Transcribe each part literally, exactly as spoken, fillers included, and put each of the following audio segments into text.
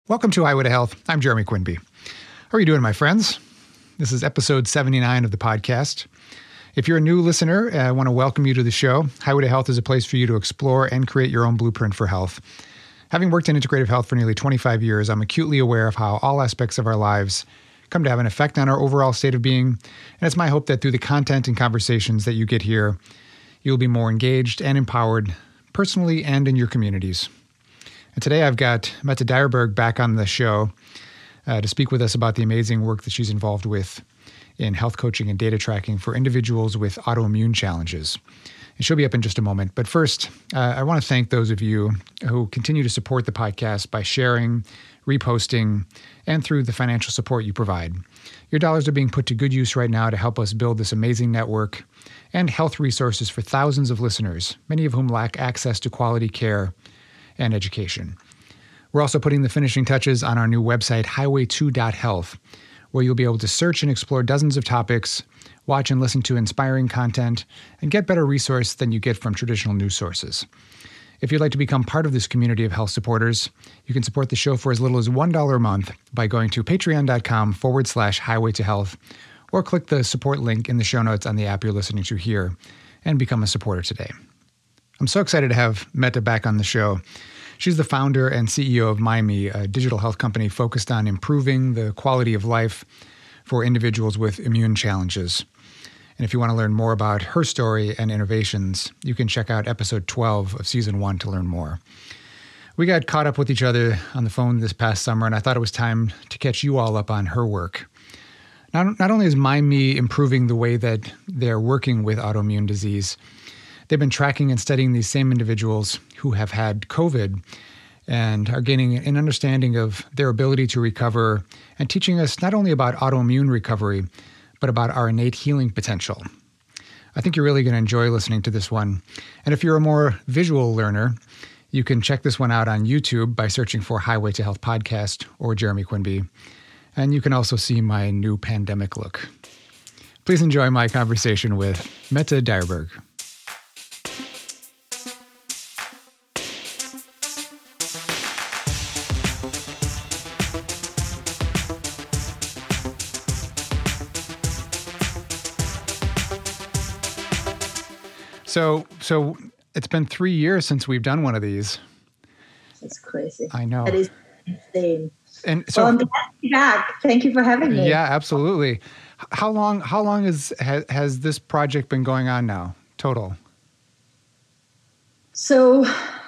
Welcome to Highway to Health. I'm Jeremy Quinby. How are you doing, my friends? This is episode seventy-nine of the podcast. If you're a new listener, I want to welcome you to the show. Highway to Health is a place for you to explore and create your own blueprint for health. Having worked in integrative health for nearly twenty-five years, I'm acutely aware of how all aspects of our lives come to have an effect on our overall state of being. And it's my hope that through the content and conversations that you get here, you'll be more engaged and empowered personally and in your communities. And today I've got Mette Dyerberg back on the show uh, to speak with us about the amazing work that she's involved with in health coaching and data tracking for individuals with autoimmune challenges. And she'll be up in just a moment. But first, uh, I want to thank those of you who continue to support the podcast by sharing, reposting, and through the financial support you provide. Your dollars are being put to good use right now to help us build this amazing network and health resources for thousands of listeners, many of whom lack access to quality care and education. We're also putting the finishing touches on our new website, highway two dot health, where you'll be able to search and explore dozens of topics, watch and listen to inspiring content, and get better resource than you get from traditional news sources. If you'd like to become part of this community of health supporters, you can support the show for as little as one dollar a month by going to patreon.com forward slash highway to health, or click the support link in the show notes on the app you're listening to here and become a supporter today. I'm so excited to have Mette back on the show. She's the founder and C E O of MyMe, a digital health company focused on improving the quality of life for individuals with immune challenges. And if you want to learn more about her story and innovations, you can check out episode twelve of season one to learn more. We got caught up with each other on the phone this past summer, and I thought it was time to catch you all up on her work. Not, not only is MyMe improving the way that they're working with autoimmune disease, they've been tracking and studying these same individuals who have had COVID and are gaining an understanding of their ability to recover and teaching us not only about autoimmune recovery, but about our innate healing potential. I think you're really going to enjoy listening to this one. And if you're a more visual learner, you can check this one out on YouTube by searching for Highway to Health Podcast or Jeremy Quinby. And you can also see my new pandemic look. Please enjoy my conversation with Mette Dyerberg. So, so it's been three years since we've done one of these. That's crazy. I know. That is insane. And so, well, I'm glad to be back. Thank you for having me. Yeah, absolutely. How long? How long is has, has this project been going on now? Total. So,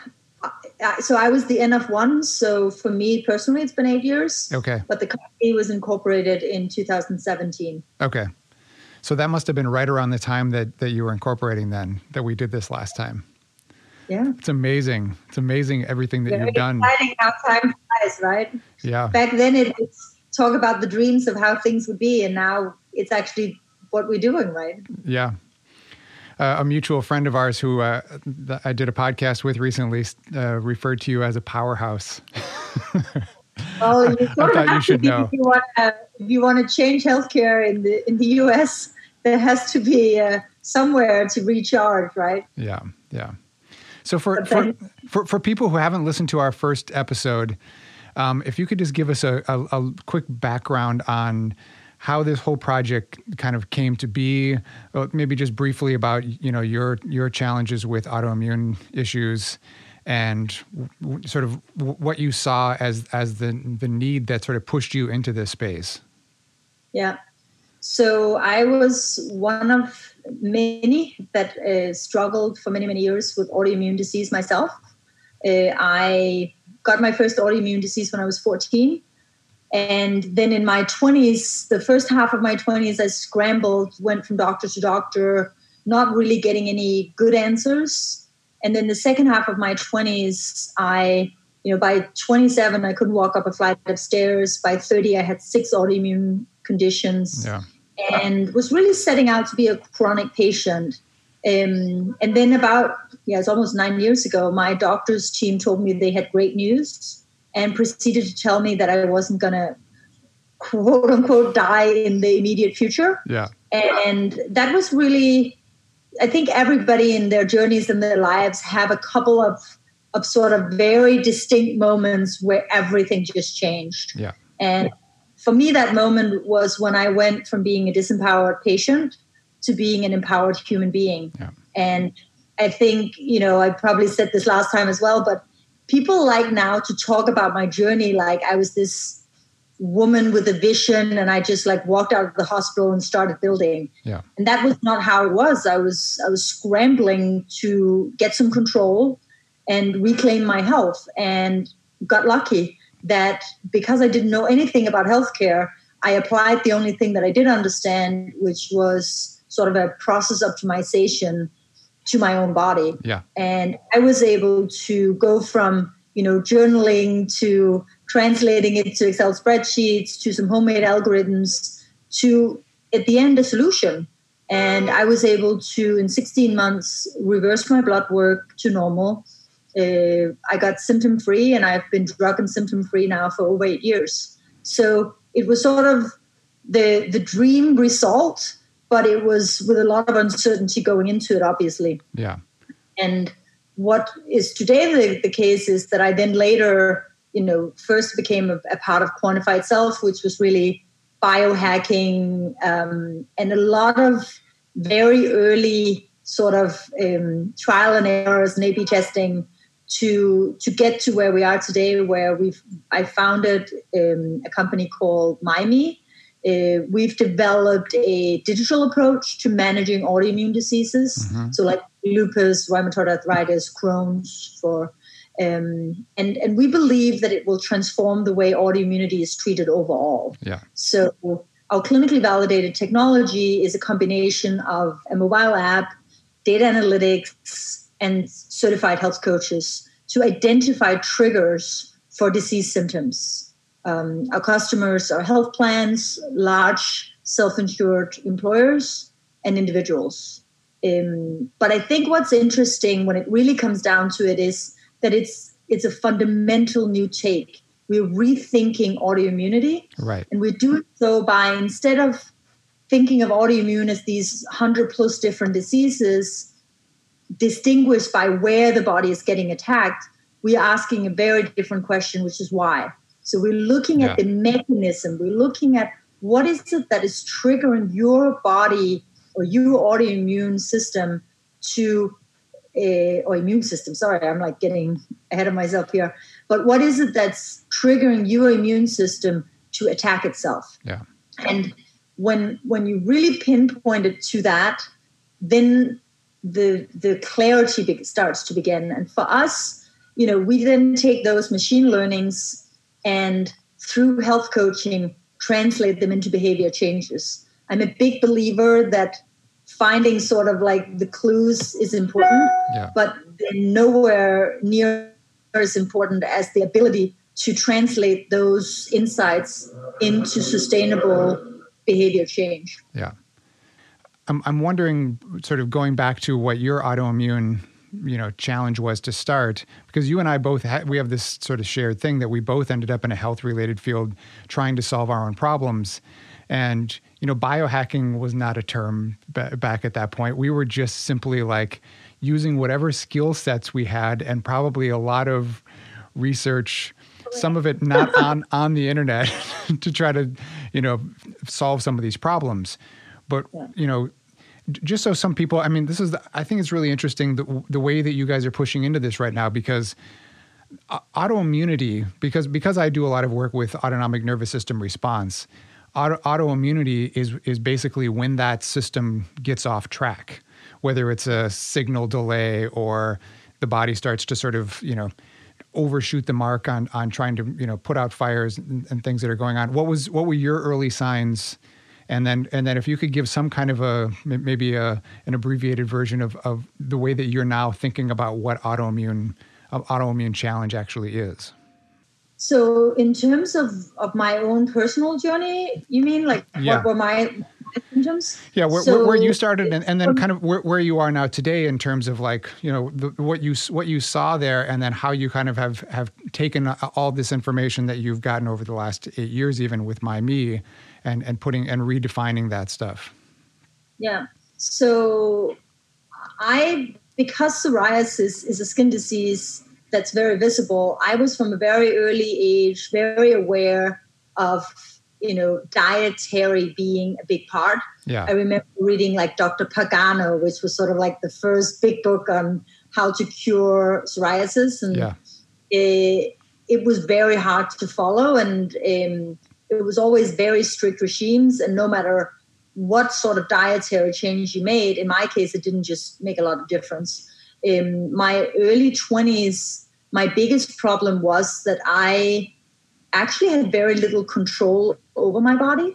so I was the N of one. So for me personally, it's been eight years. Okay. But the company was incorporated in two thousand seventeen. Okay. So that must have been right around the time that, that you were incorporating then, that we did this last time. Yeah. It's amazing. It's amazing everything that Very you've done. Exciting how time flies, right? Yeah. Back then it was talk about the dreams of how things would be, and now it's actually what we're doing, right? Yeah. Uh, a mutual friend of ours who uh, th- I did a podcast with recently uh, referred to you as a powerhouse. Well, you sort I of thought you should be, know. If you want to, if you want to change healthcare in the in the U S, there has to be uh, somewhere to recharge, right? Yeah, yeah. So for for, for for people who haven't listened to our first episode, um, if you could just give us a, a, a quick background on how this whole project kind of came to be, maybe just briefly about you know your your challenges with autoimmune issues, and w- sort of w- what you saw as as the the need that sort of pushed you into this space. Yeah. So I was one of many that uh, struggled for many, many years with autoimmune disease myself. Uh, I got my first autoimmune disease when I was fourteen. And then in my twenties, the first half of my twenties, I scrambled, went from doctor to doctor, not really getting any good answers. And then the second half of my twenties, I, you know, by twenty-seven, I couldn't walk up a flight of stairs. By thirty, I had six autoimmune conditions, yeah. and was really setting out to be a chronic patient. Um, and then about, yeah, it's almost nine years ago, my doctor's team told me they had great news and proceeded to tell me that I wasn't going to, quote unquote, die in the immediate future. Yeah. And that was really, I think everybody in their journeys in their lives have a couple of of sort of very distinct moments where everything just changed. Yeah. And for me, that moment was when I went from being a disempowered patient to being an empowered human being. Yeah. And I think, you know, I probably said this last time as well, but people like now to talk about my journey like I was this woman with a vision and I just like walked out of the hospital and started building. Yeah. And that was not how it was. I was I was scrambling to get some control and reclaim my health, and got lucky that because I didn't know anything about healthcare, I applied the only thing that I did understand, which was sort of a process optimization to my own body. Yeah. And I was able to go from, you know, journaling to translating it to Excel spreadsheets, to some homemade algorithms, to at the end a solution. And I was able to, in sixteen months, reverse my blood work to normal. Uh, I got symptom free, and I've been drug and symptom free now for over eight years. So it was sort of the the dream result, but it was with a lot of uncertainty going into it, obviously. Yeah. And what is today the, the case is that I then later, you know, first became a, a part of Quantified Self, which was really biohacking um, and a lot of very early sort of um, trial and errors and A B testing to to get to where we are today, where we've I founded um, a company called MyMe. Uh, we've developed a digital approach to managing autoimmune diseases, mm-hmm. so like lupus, rheumatoid arthritis, Crohn's, for um, and and we believe that it will transform the way autoimmunity is treated overall. Yeah. So our clinically validated technology is a combination of a mobile app, data analytics, and certified health coaches to identify triggers for disease symptoms. Um, our customers are health plans, large self-insured employers, and individuals. Um, but I think what's interesting when it really comes down to it is that it's it's a fundamental new take. We're rethinking autoimmunity. Right. And we're doing so by, instead of thinking of autoimmune as these one hundred plus different diseases distinguished by where the body is getting attacked, we're asking a very different question, which is why. So we're looking yeah. at the mechanism. We're looking at what is it that is triggering your body or your autoimmune system to, uh, or immune system, sorry, I'm like getting ahead of myself here. But what is it that's triggering your immune system to attack itself? Yeah. And when when you really pinpoint it to that, then the the clarity be- starts to begin. And for us, you know, we then take those machine learnings and through health coaching, translate them into behavior changes. I'm a big believer that finding sort of like the clues is important, yeah. but they're nowhere near as important as the ability to translate those insights into sustainable behavior change. Yeah. I'm I'm wondering, sort of going back to what your autoimmune, you know, challenge was to start, because you and I both ha- we have this sort of shared thing that we both ended up in a health related field trying to solve our own problems. And, you know, biohacking was not a term b- back at that point. We were just simply like using whatever skill sets we had and probably a lot of research, some of it not on, on the internet to try to, you know, solve some of these problems. But, yeah. you know, just so some people, I mean, this is, the, I think it's really interesting the, the way that you guys are pushing into this right now, because autoimmunity, because, because I do a lot of work with autonomic nervous system response, auto, autoimmunity is, is basically when that system gets off track, whether it's a signal delay or the body starts to sort of, you know, overshoot the mark on, on trying to, you know, put out fires and, and things that are going on. What was, what were your early signs? And then, and then if you could give some kind of a, maybe a, an abbreviated version of, of the way that you're now thinking about what autoimmune, uh, autoimmune challenge actually is. So in terms of, of my own personal journey, you mean like yeah. what were my, my symptoms? Yeah, where, so, where, where you started and, and then kind of where, where you are now today in terms of like, you know, the, what you what you saw there and then how you kind of have, have taken all this information that you've gotten over the last eight years, even with MyMe, and, and putting and redefining that stuff. Yeah. So I, because psoriasis is a skin disease that's very visible. I was from a very early age, very aware of, you know, dietary being a big part. Yeah. I remember reading like Doctor Pagano, which was sort of like the first big book on how to cure psoriasis. And yeah. it, it was very hard to follow. And um, it was always very strict regimes. And no matter what sort of dietary change you made, in my case, it didn't just make a lot of difference. In my early twenties, my biggest problem was that I actually had very little control over my body.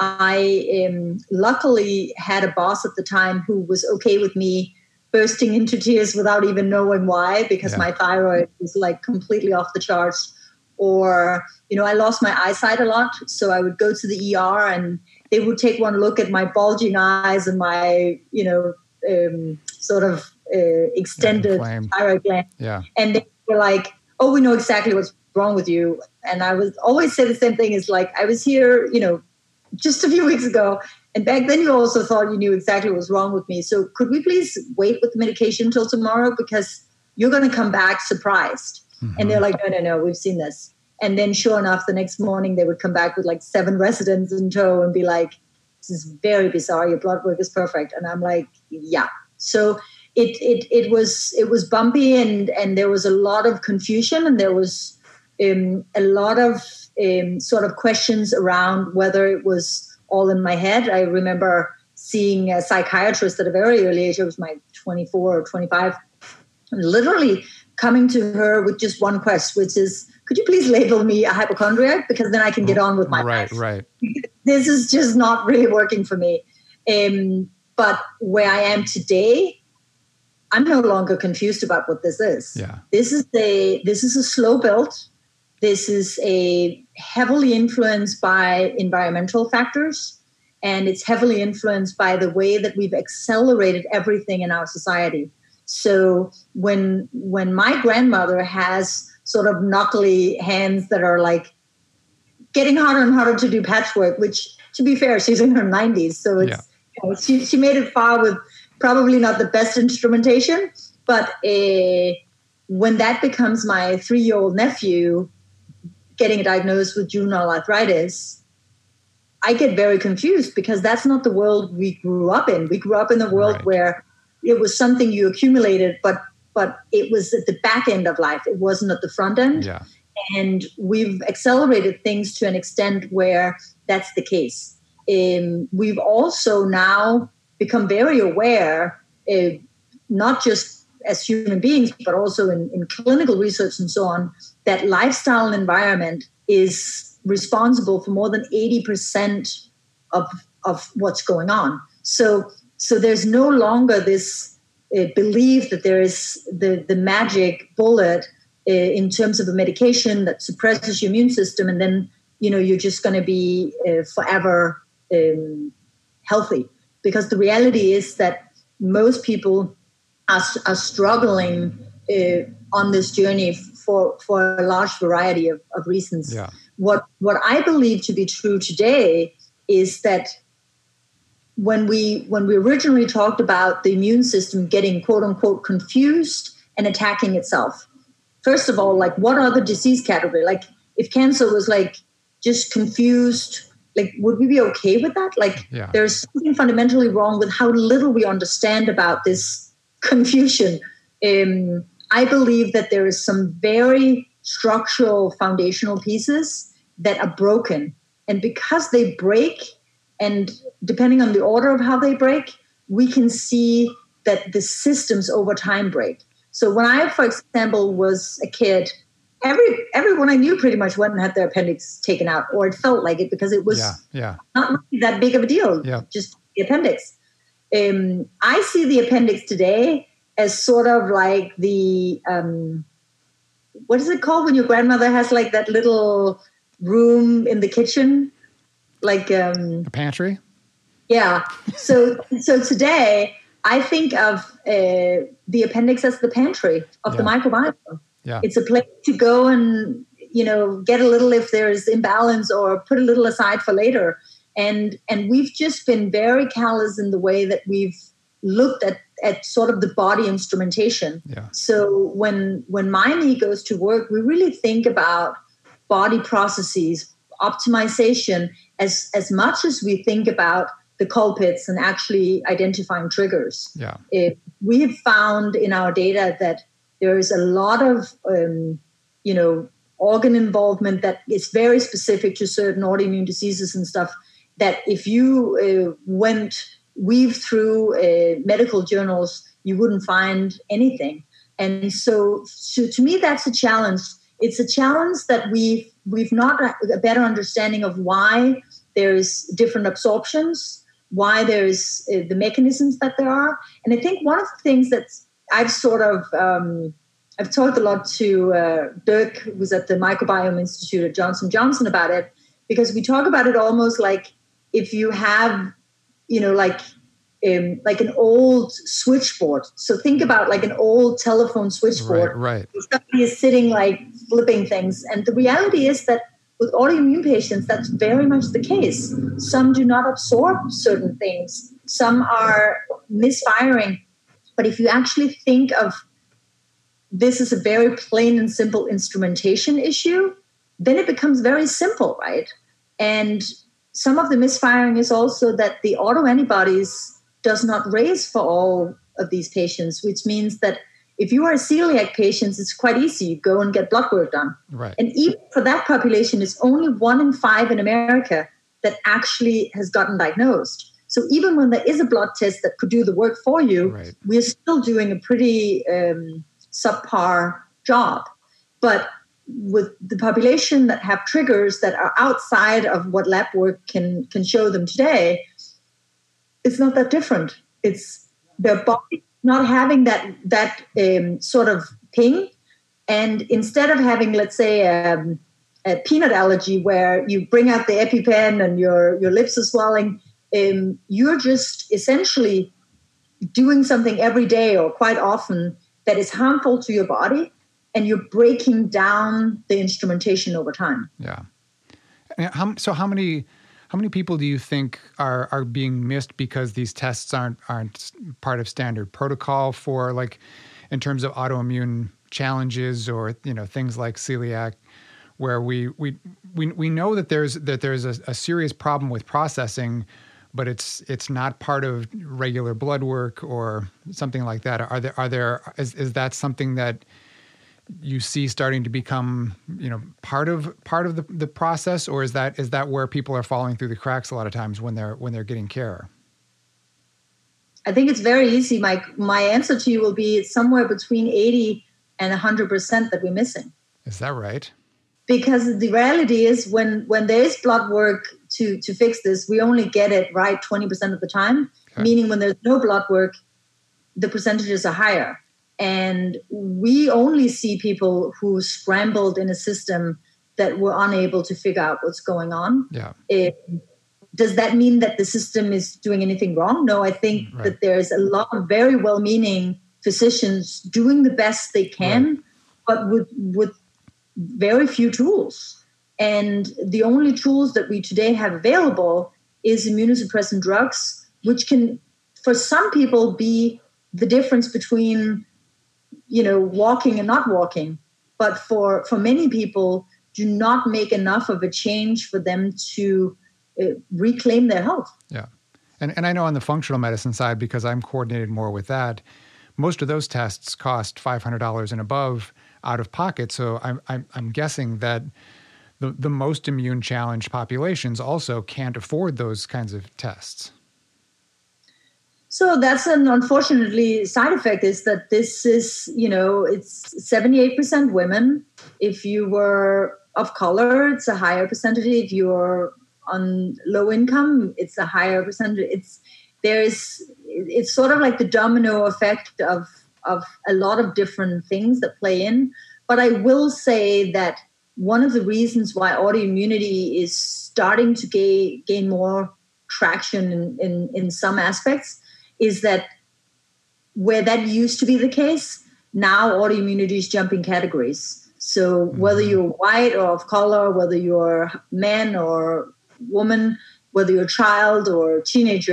I um, luckily had a boss at the time who was okay with me bursting into tears without even knowing why, because yeah. my thyroid was like completely off the charts. Or, you know, I lost my eyesight a lot. So I would go to the E R and they would take one look at my bulging eyes and my, you know, um, sort of uh, extended yeah, thyroid gland. Yeah. And they were like, oh, we know exactly what's wrong with you. And I was always say the same thing is like, I was here, you know, just a few weeks ago. And back then you also thought you knew exactly what was wrong with me. So could we please wait with the medication until tomorrow? Because you're going to come back surprised. Mm-hmm. And they're like, no, no, no, we've seen this. And then sure enough, the next morning they would come back with like seven residents in tow and be like, this is very bizarre. Your blood work is perfect. And I'm like, yeah. So it it it was it was bumpy and, and there was a lot of confusion and there was um, a lot of um, sort of questions around whether it was all in my head. I remember seeing a psychiatrist at a very early age. I was my twenty-four or twenty-five, and literally coming to her with just one question, which is, could you please label me a hypochondriac? Because then I can get on with my right, life. Right, This is just not really working for me. Um, but where I am today, I'm no longer confused about what this is. Yeah. This is a this is a slow build. This is a heavily influenced by environmental factors, and it's heavily influenced by the way that we've accelerated everything in our society. So when when my grandmother has sort of knuckly hands that are like getting harder and harder to do patchwork, which to be fair, she's in her nineties. So it's, yeah. you know, she, she made it far with probably not the best instrumentation. But uh, when that becomes my three-year-old nephew getting diagnosed with juvenile arthritis, I get very confused because that's not the world we grew up in. We grew up in a world right. where it was something you accumulated, but but it was at the back end of life. It wasn't at the front end. Yeah. And we've accelerated things to an extent where that's the case. Um, we've also now become very aware, uh, not just as human beings, but also in, in clinical research and so on, that lifestyle and environment is responsible for more than eighty percent of, of what's going on. So, so there's no longer this uh, belief that there is the, the magic bullet uh, in terms of a medication that suppresses your immune system, and then, you know, you're just going to be uh, forever um, healthy. Because the reality is that most people are, are struggling uh, on this journey for, for a large variety of, of reasons. Yeah. What what I believe to be true today is that when we when we originally talked about the immune system getting quote unquote confused and attacking itself, first of all, like what are the disease category? Like if cancer was like just confused, like would we be okay with that? Like yeah. there's something fundamentally wrong with how little we understand about this confusion. Um, I believe that there is some very structural foundational pieces that are broken. And because they break, and depending on the order of how they break, we can see that the systems over time break. So when I, for example, was a kid, every everyone I knew pretty much went and had their appendix taken out, or it felt like it because it was yeah, yeah. not really that big of a deal, yeah. just the appendix. Um, I see the appendix today as sort of like the, um, what is it called when your grandmother has like that little room in the kitchen? Like um, a pantry? Yeah. So so today I think of uh, the appendix as the pantry of yeah. the microbiome. Yeah. It's a place to go and, you know, get a little if there's imbalance or put a little aside for later. And and we've just been very callous in the way that we've looked at, at sort of the body instrumentation. Yeah. So when when MyMe goes to work, we really think about body processes, optimization, as as much as we think about the culprits and actually identifying triggers. Yeah. If we have found in our data that there is a lot of um, you know organ involvement that is very specific to certain autoimmune diseases and stuff, that if you uh, went weave through uh, medical journals, you wouldn't find anything. And so, so to me, that's a challenge. It's a challenge that we've, we've not a better understanding of why there's different absorptions, why there's uh, the mechanisms that there are. And I think one of the things that I've sort of, um, I've talked a lot to uh, Dirk, who's at the Microbiome Institute at Johnson and Johnson about it, because we talk about it almost like if you have, you know, like um, like an old switchboard. So think about like an old telephone switchboard. Right, right. Somebody is sitting like flipping things. And the reality is that with autoimmune patients, that's very much the case. Some do not absorb certain things. Some are misfiring. But if you actually think of this as a very plain and simple instrumentation issue, then it becomes very simple, right? And some of the misfiring is also that the autoantibodies does not raise for all of these patients, which means that if you are a celiac patient, it's quite easy. You go and get blood work done. Right. And even for that population, it's only one in five in America that actually has gotten diagnosed. So even when there is a blood test that could do the work for you, right, we're still doing a pretty um, subpar job. But with the population that have triggers that are outside of what lab work can can show them today, it's not that different. It's their body not having that that um, sort of ping, and instead of having, let's say, um, a peanut allergy where you bring out the EpiPen and your your lips are swelling, um, you're just essentially doing something every day or quite often that is harmful to your body, and you're breaking down the instrumentation over time. Yeah. And how, so how many how many people do you think are are being missed because these tests aren't aren't part of standard protocol for, like, in terms of autoimmune challenges or, you know, things like celiac, where we we we we know that there's that there's a, a serious problem with processing, but it's it's not part of regular blood work or something like that. Are there are there is is that something that you see starting to become, you know, part of part of the, the process, or is that is that where people are falling through the cracks a lot of times when they're when they're getting care? I think it's very easy. My my answer to you will be it's somewhere between eighty and one hundred percent that we're missing. Is that right? Because the reality is when when there is blood work to to fix this, we only get it right twenty percent of the time, okay. Meaning when there's no blood work, the percentages are higher. And we only see people who scrambled in a system that were unable to figure out what's going on. Yeah. It, does that mean that the system is doing anything wrong? No, I think right. that there's a lot of very well-meaning physicians doing the best they can, right. but with with very few tools. And the only tools that we today have available is immunosuppressant drugs, which can, for some people, be the difference between, you know, walking and not walking. But for, for many people, do not make enough of a change for them to uh, reclaim their health. Yeah. And and I know on the functional medicine side, because I'm coordinated more with that, most of those tests cost five hundred dollars and above out of pocket. So I'm I'm, I'm guessing that the, the most immune challenged populations also can't afford those kinds of tests. So that's an unfortunately side effect, is that this is, you know, it's seventy-eight percent women. If you were of color, it's a higher percentage. If you're on low income, it's a higher percentage. It's there's it's sort of like the domino effect of of a lot of different things that play in. But I will say that one of the reasons why autoimmunity is starting to gain gain more traction in, in, in some aspects is that where that used to be the case, now autoimmunity is jumping categories. So whether you're white or of color, whether you're man or woman, whether you're a child or a teenager,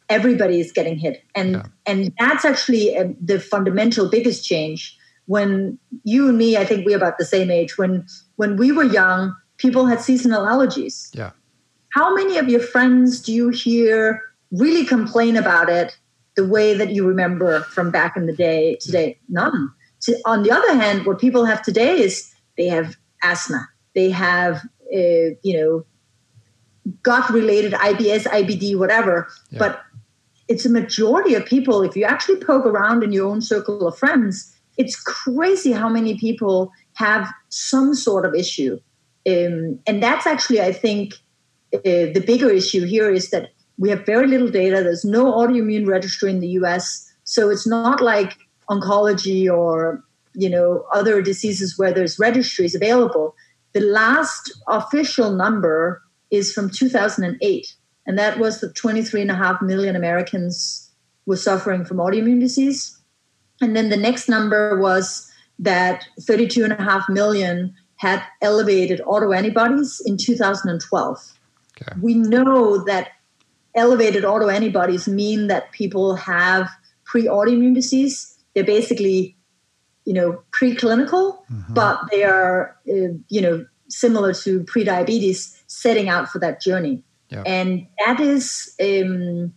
everybody is getting hit. And yeah. and that's actually uh, the fundamental biggest change. When you and me, I think we're about the same age. When when we were young, people had seasonal allergies. Yeah. How many of your friends do you hear really complain about it the way that you remember from back in the day today? None. So on the other hand, what people have today is they have asthma. They have, uh, you know, gut-related I B S, I B D, whatever. Yeah. But it's a majority of people. If you actually poke around in your own circle of friends, it's crazy how many people have some sort of issue. Um, and that's actually, I think, uh, the bigger issue here is that we have very little data. There's no autoimmune registry in the U S. So it's not like oncology or, you know, other diseases where there's registries available. The last official number is from two thousand eight. And that was that twenty-three and a half million Americans were suffering from autoimmune disease. And then the next number was that thirty-two and a half million had elevated autoantibodies in two thousand twelve. Okay. We know that elevated autoantibodies mean that people have pre-autoimmune disease. They're basically, you know, preclinical, mm-hmm. but they are, uh, you know, similar to prediabetes, setting out for that journey. Yep. And that is, um,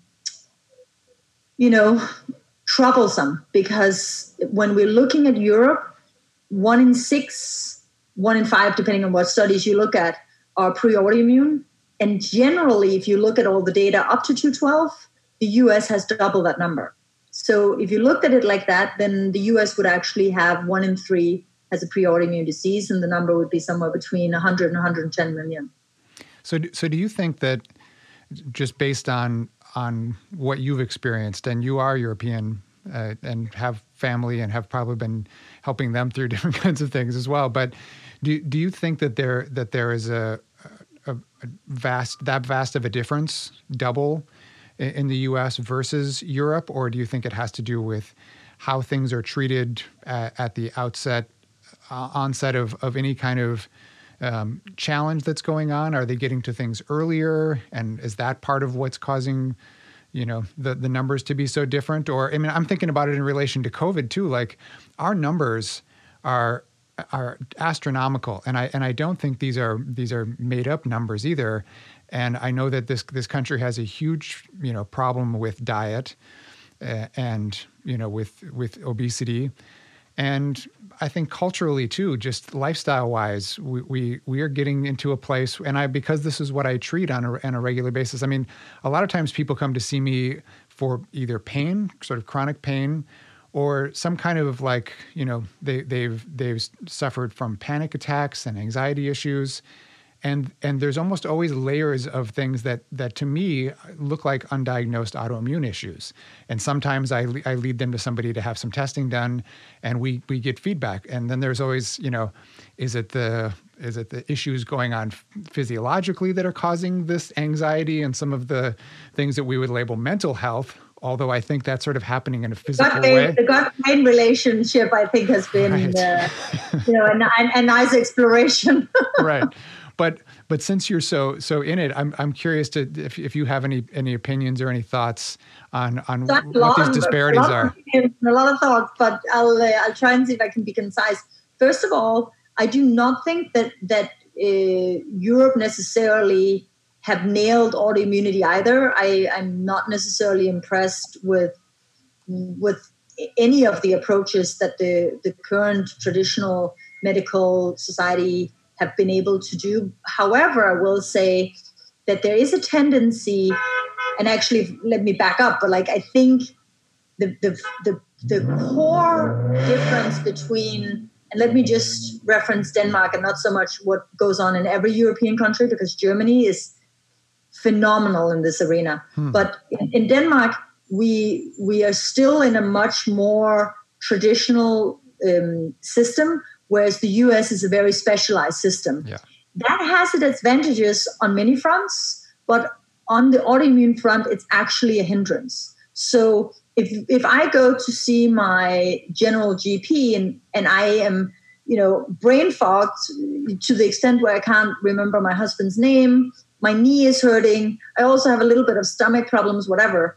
you know, troublesome because when we're looking at Europe, one in six, one in five, depending on what studies you look at, are pre-autoimmune. And generally, if you look at all the data up to two twelve, the U S has double that number. So if you looked at it like that, then the U S would actually have one in three has a pre-autoimmune disease, and the number would be somewhere between one hundred and one hundred ten million. So, so do you think that just based on on what you've experienced, and you are European uh, and have family and have probably been helping them through different kinds of things as well, but do do you think that there that there is a A, a vast, that vast of a difference, double in, in the U S versus Europe? Or do you think it has to do with how things are treated at, at the outset, uh, onset of, of any kind of um, challenge that's going on? Are they getting to things earlier? And is that part of what's causing, you know, the, the numbers to be so different? Or, I mean, I'm thinking about it in relation to COVID too. Like our numbers are are astronomical, and I and I don't think these are these are made up numbers either. And I know that this this country has a huge you know problem with diet, uh, and you know with with obesity, and I think culturally too, just lifestyle wise, we we we are getting into a place. And I because this is what I treat on a on a regular basis. I mean, a lot of times people come to see me for either pain, sort of chronic pain, or some kind of like, you know, they, they've they've suffered from panic attacks and anxiety issues. And and there's almost always layers of things that that to me look like undiagnosed autoimmune issues. And sometimes I, I lead them to somebody to have some testing done, and we we get feedback. And then there's always, you know, is it the is it the issues going on physiologically that are causing this anxiety and some of the things that we would label mental health? Although I think that's sort of happening in a physical gut-brain, way. The gut-brain relationship, I think, has been, right. uh, you know, a, a nice exploration. Right, but but since you're so so in it, I'm I'm curious to if if you have any any opinions or any thoughts on on so what these disparities a are. Opinions, a lot of thoughts, but I'll uh, I'll try and see if I can be concise. First of all, I do not think that that uh, Europe necessarily have nailed autoimmunity either. I, I'm not necessarily impressed with with any of the approaches that the, the current traditional medical society have been able to do. However, I will say that there is a tendency, and actually let me back up, but like I think the the the, the core difference between, and let me just reference Denmark and not so much what goes on in every European country, because Germany is phenomenal in this arena. Hmm. But in, in Denmark, we we are still in a much more traditional um, system, whereas the U S is a very specialized system. Yeah. That has its advantages on many fronts, but on the autoimmune front, it's actually a hindrance. So if if I go to see my general G P and, and I am, you know, brain fogged to the extent where I can't remember my husband's name, my knee is hurting, I also have a little bit of stomach problems, whatever,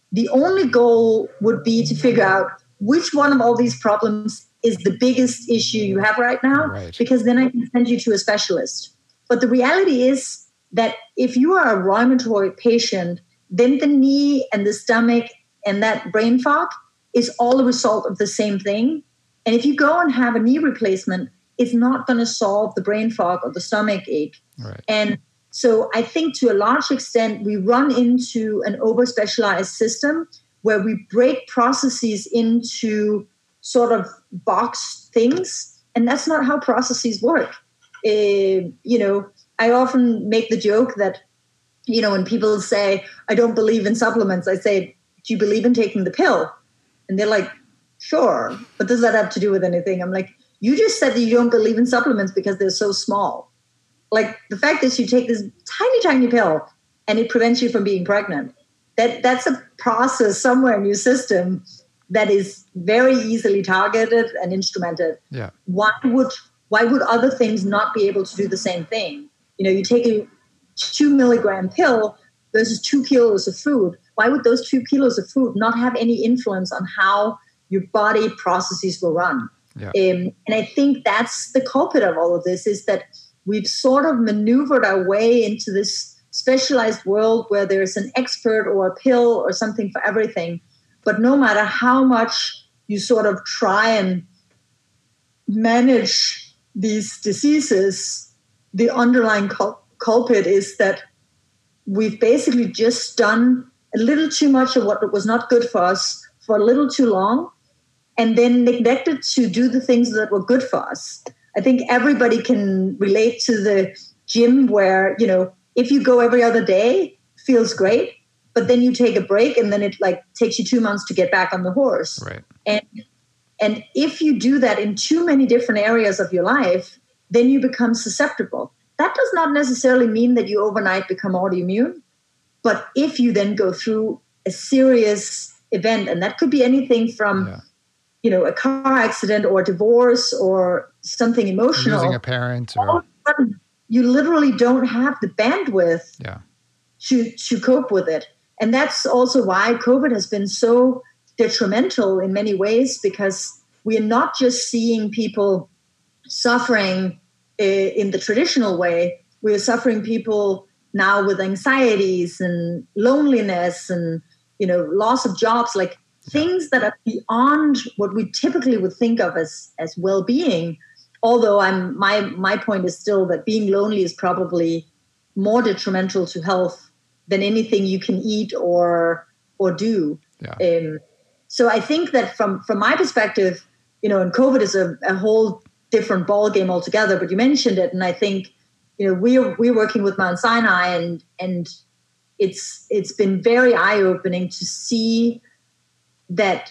the only goal would be to figure out which one of all these problems is the biggest issue you have right now, right. because then I can send you to a specialist. But the reality is that if you are a rheumatoid patient, then the knee and the stomach and that brain fog is all a result of the same thing. And if you go and have a knee replacement, it's not going to solve the brain fog or the stomach ache. Right. And so I think to a large extent, we run into an over-specialized system where we break processes into sort of box things. And that's not how processes work. Uh, you know, I often make the joke that, you know, when people say, I don't believe in supplements, I say, do you believe in taking the pill? And they're like, sure. What does that have to do with anything? I'm like, you just said that you don't believe in supplements because they're so small. Like the fact is you take this tiny, tiny pill and it prevents you from being pregnant. That that's a process somewhere in your system that is very easily targeted and instrumented. Yeah. Why would why would other things not be able to do the same thing? You know, you take a two milligram pill versus two kilos of food. Why would those two kilos of food not have any influence on how your body processes will run? Yeah. Um, and I think that's the culprit of all of this, is that we've sort of maneuvered our way into this specialized world where there's an expert or a pill or something for everything. But no matter how much you sort of try and manage these diseases, the underlying cul- culprit is that we've basically just done a little too much of what was not good for us for a little too long, and then neglected to do the things that were good for us. I think everybody can relate to the gym where, you know, if you go every other day, feels great, but then you take a break and then it like takes you two months to get back on the horse. Right. And and if you do that in too many different areas of your life, then you become susceptible. That does not necessarily mean that you overnight become autoimmune, but if you then go through a serious event, and that could be anything from yeah. you know, a car accident or a divorce or something emotional. Losing a parent. Or... all of a sudden, you literally don't have the bandwidth yeah. to, to cope with it. And that's also why COVID has been so detrimental in many ways, because we are not just seeing people suffering uh, in the traditional way. We are suffering people now with anxieties and loneliness and, you know, loss of jobs, like things that are beyond what we typically would think of as, as well-being. Although I'm my my point is still that being lonely is probably more detrimental to health than anything you can eat or or do. Yeah. Um, so I think that from from my perspective, you know, and COVID is a, a whole different ball game altogether. But you mentioned it, and I think, you know, we're we're working with Mount Sinai, and and it's it's been very eye-opening to see that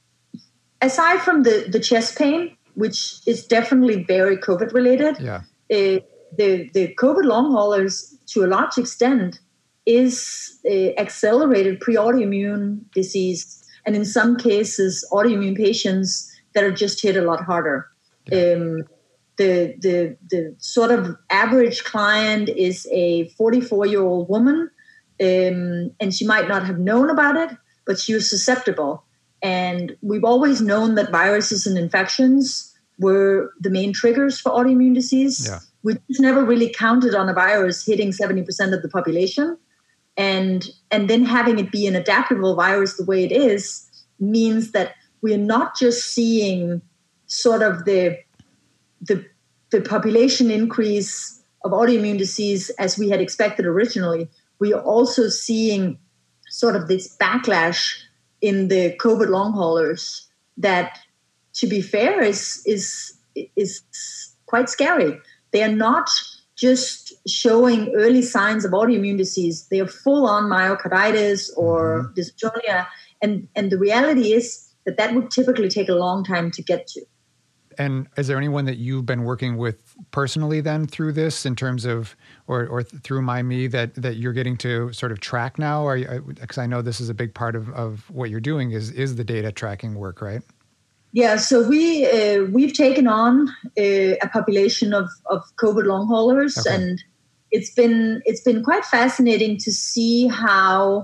aside from the, the chest pain, which is definitely very COVID related, yeah. uh, the, the COVID long haulers to a large extent is uh, accelerated pre-autoimmune disease. And in some cases, autoimmune patients that are just hit a lot harder. Yeah. Um, the, the, the sort of average client is a forty-four-year-old woman, um, and she might not have known about it, but she was susceptible. And we've always known that viruses and infections were the main triggers for autoimmune disease. Yeah. We just never really counted on a virus hitting seventy percent of the population. And, and then having it be an adaptable virus the way it is means that we're not just seeing sort of the, the, the population increase of autoimmune disease as we had expected originally. We are also seeing sort of this backlash in the COVID long haulers that, to be fair, is is is quite scary. They are not just showing early signs of autoimmune disease. They are full-on myocarditis or mm-hmm. dystonia. And, and the reality is that that would typically take a long time to get to. And is there anyone that you've been working with personally then through this in terms of, or or through MyMe that, that you're getting to sort of track now? Or because I know this is a big part of, of what you're doing is is the data tracking work, right? Yeah, so we uh, we've taken on a, a population of, of COVID long haulers, okay. and it's been it's been quite fascinating to see how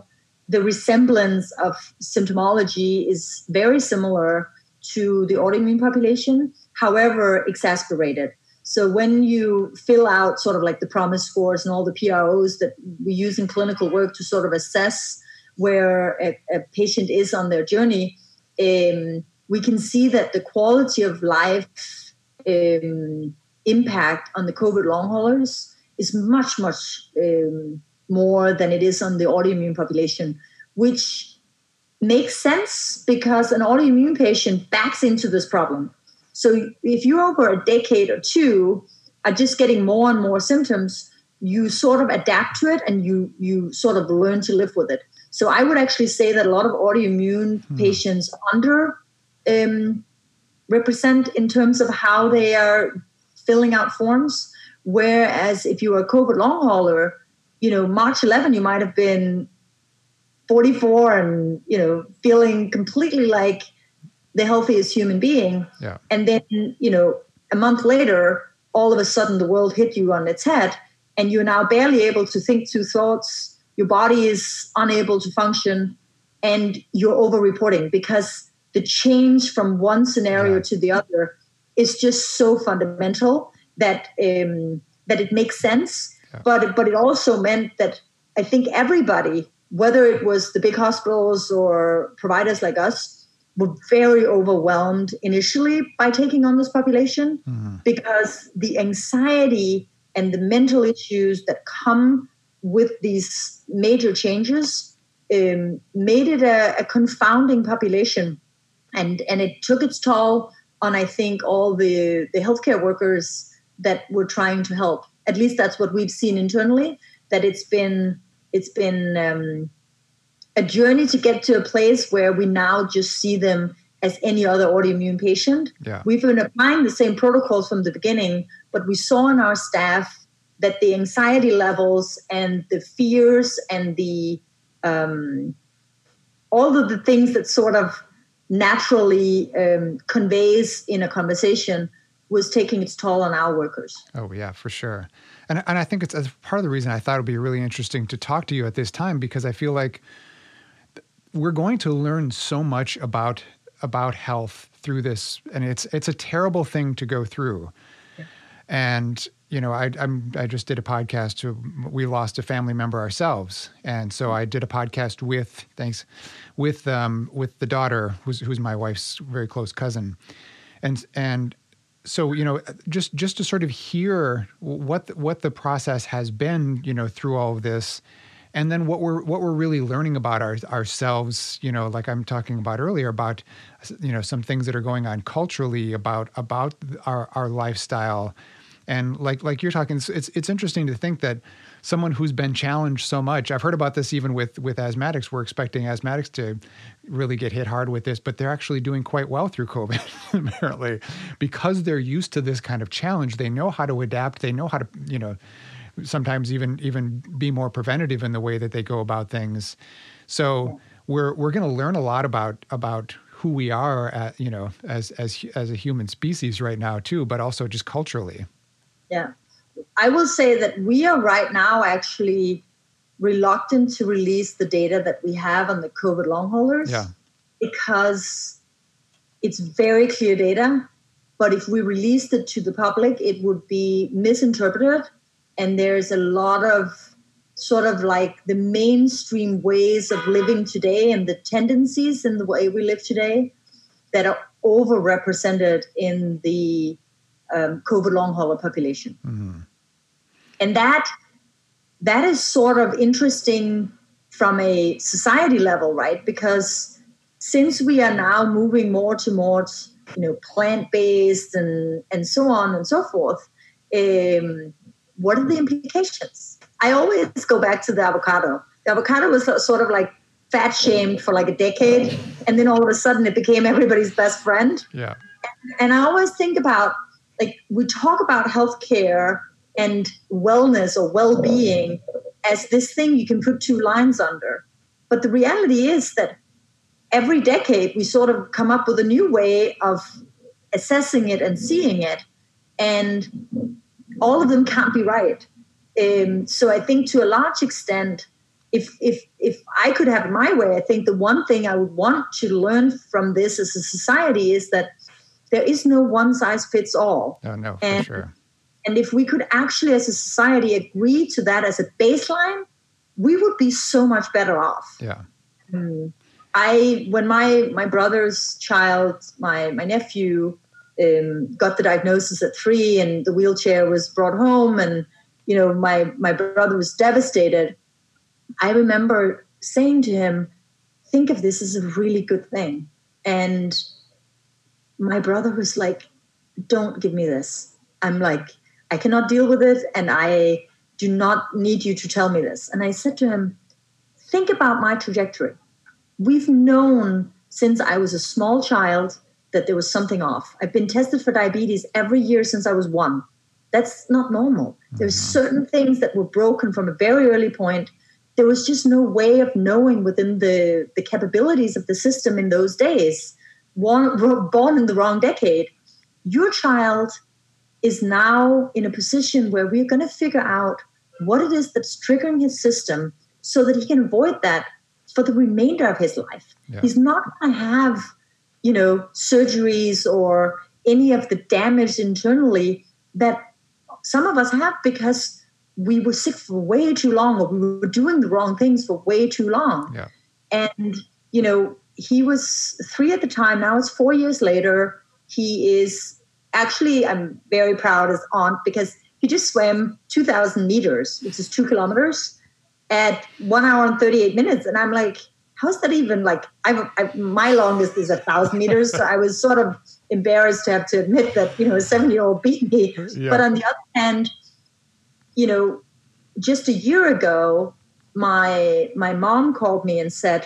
the resemblance of symptomology is very similar to the autoimmune population, however exasperated. So when you fill out sort of like the PROMIS scores and all the P R Os that we use in clinical work to sort of assess where a, a patient is on their journey, um, we can see that the quality of life um, impact on the COVID long haulers is much, much um, more than it is on the autoimmune population, which makes sense because an autoimmune patient backs into this problem. So if you over a decade or two are just getting more and more symptoms, you sort of adapt to it and you you sort of learn to live with it. So I would actually say that a lot of autoimmune hmm. patients under um, represent in terms of how they are filling out forms. Whereas if you are a COVID long hauler, you know, March eleventh, you might have been forty-four and, you know, feeling completely like the healthiest human being. Yeah. And then, you know, a month later, all of a sudden the world hit you on its head and you're now barely able to think two thoughts. Your body is unable to function and you're over-reporting because the change from one scenario yeah. to the other is just so fundamental that um, that it makes sense. Yeah. But, but it also meant that I think everybody, whether it was the big hospitals or providers like us, were very overwhelmed initially by taking on this population mm-hmm. because the anxiety and the mental issues that come with these major changes um, made it a, a confounding population. And, and it took its toll on, I think, all the, the healthcare workers that were trying to help. At least that's what we've seen internally, that it's been, it's been, um, a journey to get to a place where we now just see them as any other autoimmune patient. Yeah. We've been applying the same protocols from the beginning, but we saw in our staff that the anxiety levels and the fears and the um, all of the things that sort of naturally um, conveys in a conversation was taking its toll on our workers. Oh, yeah, for sure. And, and I think it's as part of the reason I thought it would be really interesting to talk to you at this time, because I feel like we're going to learn so much about about health through this, and it's it's a terrible thing to go through. Yeah. And you know, I I'm I just did a podcast. To, we lost a family member ourselves, and so I did a podcast with thanks with um with the daughter, who's who's my wife's very close cousin, and and. So, you know, just just to sort of hear what the, what the process has been, you know, through all of this, and then what we're what we're really learning about our, ourselves, you know, like I'm talking about earlier about, you know, some things that are going on culturally about about our, our lifestyle, and like like you're talking, it's it's interesting to think that someone who's been challenged so much. I've heard about this even with with asthmatics. We're expecting asthmatics to really get hit hard with this, but they're actually doing quite well through COVID, apparently, because they're used to this kind of challenge. They know how to adapt. They know how to, you know, sometimes even even be more preventative in the way that they go about things. So we're we're going to learn a lot about about who we are, at, you know, as as as a human species right now too, but also just culturally. Yeah. I will say that we are right now actually reluctant to release the data that we have on the COVID long haulers yeah. because it's very clear data. But if we released it to the public, it would be misinterpreted. And there's a lot of sort of like the mainstream ways of living today and the tendencies in the way we live today that are overrepresented in the um, COVID long hauler population. Mm-hmm. And that that is sort of interesting from a society level, right? Because since we are now moving more towards, you know, plant-based and, and so on and so forth, um, what are the implications? I always go back to the avocado. The avocado was sort of like fat shamed for like a decade, and then all of a sudden it became everybody's best friend. Yeah. And, and I always think about, like, we talk about healthcare and wellness or well-being as this thing you can put two lines under. But the reality is that every decade we sort of come up with a new way of assessing it and seeing it. And all of them can't be right. Um, so I think to a large extent, if if if I could have it my way, I think the one thing I would want to learn from this as a society is that there is no one size fits all. Oh, no, for and, sure. And if we could actually, as a society, agree to that as a baseline, we would be so much better off. Yeah. Mm. I when my my brother's child, my my nephew, um, got the diagnosis at three, and the wheelchair was brought home, and you know my my brother was devastated. I remember saying to him, "Think of this as a really good thing," and my brother was like, "Don't give me this." I'm like, "I cannot deal with it, and I do not need you to tell me this." And I said to him, "Think about my trajectory. We've known since I was a small child that there was something off. I've been tested for diabetes every year since I was one. That's not normal. Mm-hmm. There's certain things that were broken from a very early point. There was just no way of knowing within the, the capabilities of the system in those days. Born, born in the wrong decade. Your child is now in a position where we're going to figure out what it is that's triggering his system so that he can avoid that for the remainder of his life. Yeah. He's not going to have, you know, surgeries or any of the damage internally that some of us have because we were sick for way too long, or we were doing the wrong things for way too long." Yeah. And, you know, he was three at the time. Now it's four years later. He is actually, I'm very proud as aunt because he just swam two thousand meters, which is two kilometers, at one hour and thirty-eight minutes. And I'm like, how's that even like, I've, I, my longest is a thousand meters. So I was sort of embarrassed to have to admit that, you know, a seven-year-old beat me. Yeah. But on the other hand, you know, just a year ago, my my mom called me and said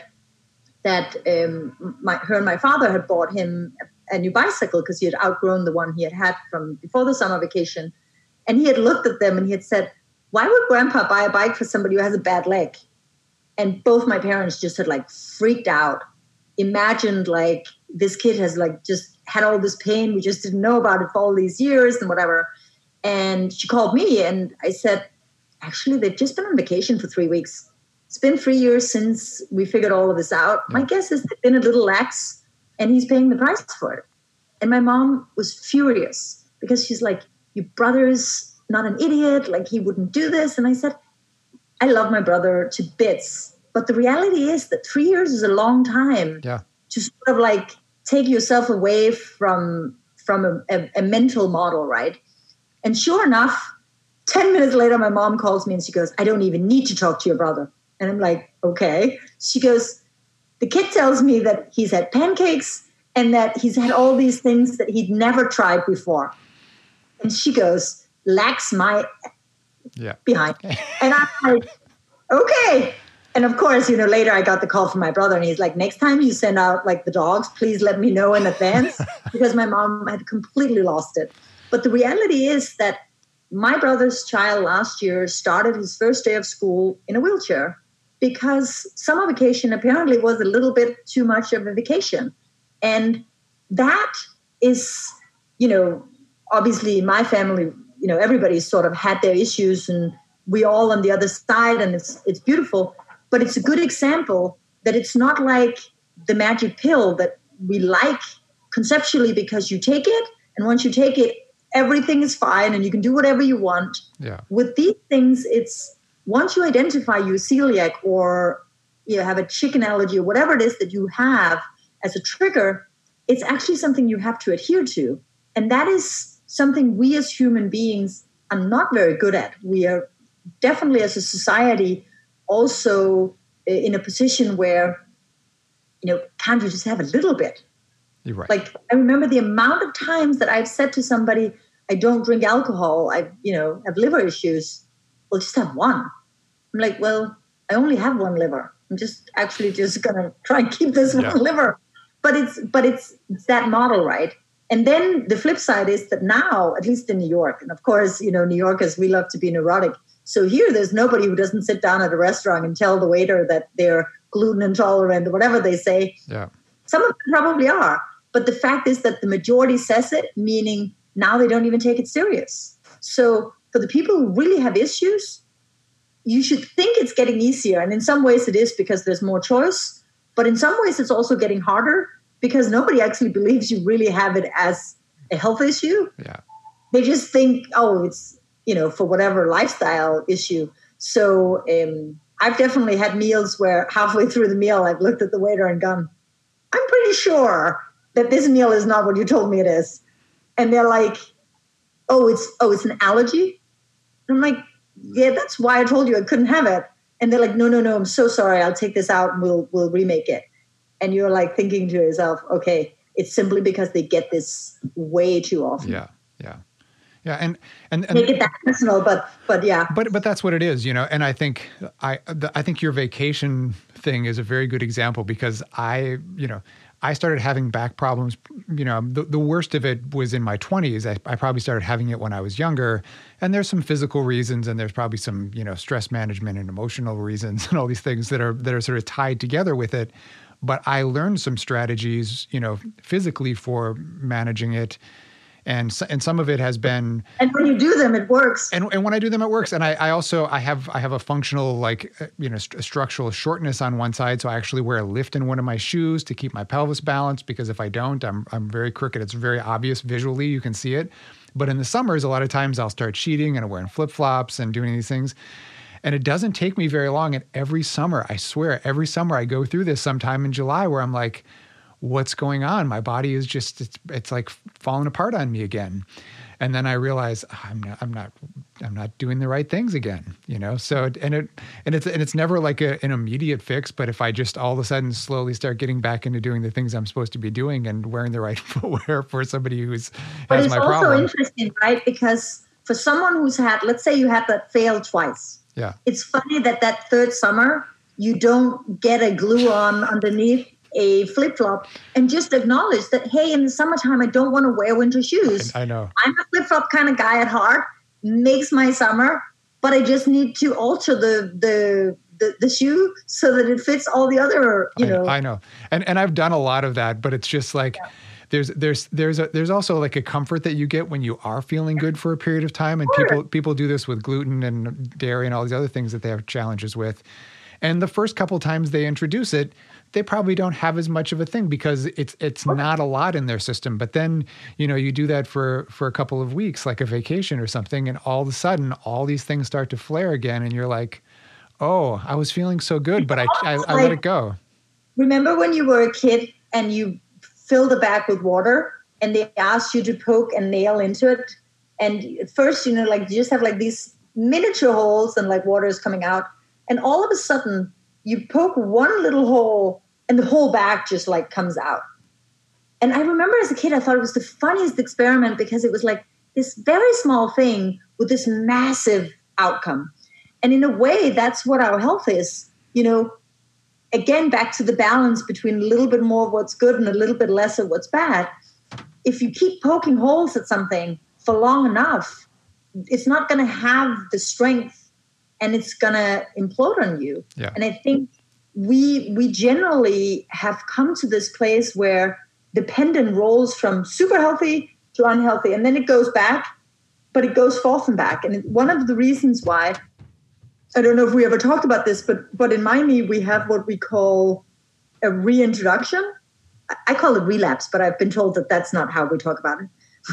that um, my, her and my father had bought him a, a new bicycle because he had outgrown the one he had had from before the summer vacation. And he had looked at them and he had said, "Why would grandpa buy a bike for somebody who has a bad leg?" And both my parents just had like freaked out, imagined like this kid has like just had all this pain. We just didn't know about it for all these years and whatever. And she called me and I said, "Actually, they've just been on vacation for three weeks. It's been three years since we figured all of this out. My guess is they've been a little lax and he's paying the price for it." And my mom was furious because she's like, "Your brother's not an idiot. Like he wouldn't do this." And I said, "I love my brother to bits. But the reality is that three years is a long time yeah. to sort of like take yourself away from, from a, a, a mental model, right?" And sure enough, ten minutes later, my mom calls me and she goes, "I don't even need to talk to your brother." And I'm like, okay. She goes, "The kid tells me that he's had pancakes and that he's had all these things that he'd never tried before." And she goes, "Lax my yeah. behind." And I'm like, okay. And of course, you know, later I got the call from my brother and he's like, "Next time you send out like the dogs, please let me know in advance," because my mom had completely lost it. But the reality is that my brother's child last year started his first day of school in a wheelchair because summer vacation apparently was a little bit too much of a vacation. And that is, you know, obviously in my family, you know, everybody's sort of had their issues and we all on the other side, and it's it's beautiful. But it's a good example that it's not like the magic pill that we like conceptually because you take it, and once you take it, everything is fine and you can do whatever you want. Yeah. With these things, it's once you identify you're celiac or you have a chicken allergy or whatever it is that you have as a trigger, it's actually something you have to adhere to. And that is something we as human beings are not very good at. We are definitely as a society also in a position where, you know, can't you just have a little bit? You're right. Like, I remember the amount of times that I've said to somebody, "I don't drink alcohol. I, you know, have liver issues." "Well, just have one." I'm like, "Well, I only have one liver. I'm just actually just going to try and keep this yeah. one liver." But it's, but it's, it's that model, right? And then the flip side is that now, at least in New York, and of course, you know, New Yorkers, we love to be neurotic. So here, there's nobody who doesn't sit down at a restaurant and tell the waiter that they're gluten intolerant or whatever they say. Yeah. Some of them probably are. But the fact is that the majority says it, meaning now they don't even take it serious. So for the people who really have issues, you should think it's getting easier. And in some ways it is because there's more choice. But in some ways it's also getting harder because nobody actually believes you really have it as a health issue. Yeah. They just think, oh, it's, you know, for whatever lifestyle issue. So um, I've definitely had meals where halfway through the meal, I've looked at the waiter and gone, I'm pretty sure that this meal is not what you told me it is. And they're like, oh, it's, oh, it's an allergy. And I'm like, yeah, that's why I told you I couldn't have it. And they're like, no, no, no, I'm so sorry. I'll take this out and we'll, we'll remake it. And you're like thinking to yourself, okay, it's simply because they get this way too often. Yeah. Yeah. Yeah, and and, and make it that personal, but but yeah, but but that's what it is, you know. And I think I the, I think your vacation thing is a very good example because I, you know, I started having back problems. You know, the, the worst of it was in my twenties. I, I probably started having it when I was younger, and there's some physical reasons, and there's probably some, you know, stress management and emotional reasons, and all these things that are that are sort of tied together with it. But I learned some strategies, you know, physically for managing it. And and some of it has been, and when you do them, it works. And and when I do them, it works. And I, I also I have I have a functional like you know st- structural shortness on one side, so I actually wear a lift in one of my shoes to keep my pelvis balanced. Because if I don't, I'm I'm very crooked. It's very obvious visually; you can see it. But in the summers, a lot of times I'll start cheating and wearing flip flops and doing these things. And it doesn't take me very long. And every summer, I swear, every summer I go through this sometime in July where I'm like, what's going on? My body is just, it's, it's like falling apart on me again. And then I realize oh, I'm not, I'm not, I'm not doing the right things again, you know? So, and it, and it's, and it's never like a, an immediate fix, but if I just all of a sudden slowly start getting back into doing the things I'm supposed to be doing and wearing the right footwear for somebody who's but has my problem. But it's also interesting, right? Because for someone who's had, let's say you had that fail twice. Yeah. It's funny that that third summer, you don't get a glue on underneath a flip-flop and just acknowledge that, hey, in the summertime, I don't want to wear winter shoes. I, I know. I'm a flip-flop kind of guy at heart, makes my summer, but I just need to alter the the the, the shoe so that it fits all the other, you know. I, I know. And and I've done a lot of that, but it's just like yeah. there's there's there's a there's also like a comfort that you get when you are feeling good for a period of time. And sure. people people do this with gluten and dairy and all these other things that they have challenges with. And the first couple times they introduce it, they probably don't have as much of a thing because it's it's not a lot in their system. But then, you know, you do that for, for a couple of weeks, like a vacation or something, and all of a sudden, all these things start to flare again, and you're like, oh, I was feeling so good, but I, I, I let it go. Remember when you were a kid and you filled a bag with water and they asked you to poke a nail into it? And at first, you know, like you just have like these miniature holes and like water is coming out. And all of a sudden, you poke one little hole and the whole bag just like comes out. And I remember as a kid, I thought it was the funniest experiment because it was like this very small thing with this massive outcome. And in a way, that's what our health is. You know, again, back to the balance between a little bit more of what's good and a little bit less of what's bad. If you keep poking holes at something for long enough, it's not going to have the strength and it's going to implode on you. Yeah. And I think we we generally have come to this place where the pendulum rolls from super healthy to unhealthy, and then it goes back, but it goes forth and back. And one of the reasons why, I don't know if we ever talked about this, but but in my knee, we have what we call a reintroduction. I call it relapse, but I've been told that that's not how we talk about it.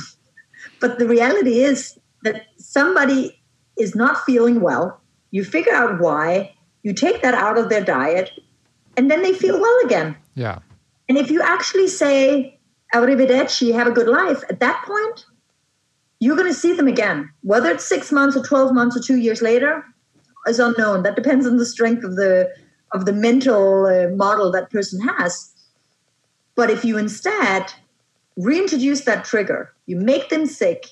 But the reality is that somebody is not feeling well. You figure out why, you take that out of their diet, and then they feel well again. Yeah. And if you actually say, arrivederci, have a good life, at that point, you're going to see them again. Whether it's six months or twelve months or two years later is unknown. That depends on the strength of the of the mental uh, model that person has. But if you instead reintroduce that trigger, you make them sick,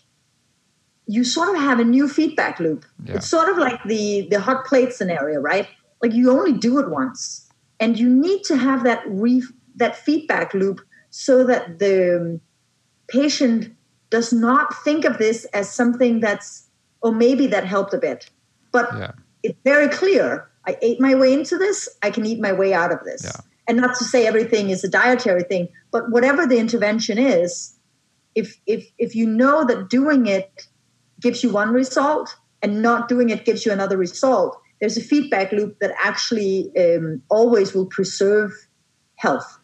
you sort of have a new feedback loop. Yeah. It's sort of like the, the hot plate scenario, right? Like you only do it once. And you need to have that re, that feedback loop so that the patient does not think of this as something that's, oh, maybe that helped a bit. But yeah. It's very clear. I ate my way into this. I can eat my way out of this. Yeah. And not to say everything is a dietary thing, but whatever the intervention is, if if if you know that doing it gives you one result and not doing it gives you another result, there's a feedback loop that actually um, always will preserve health.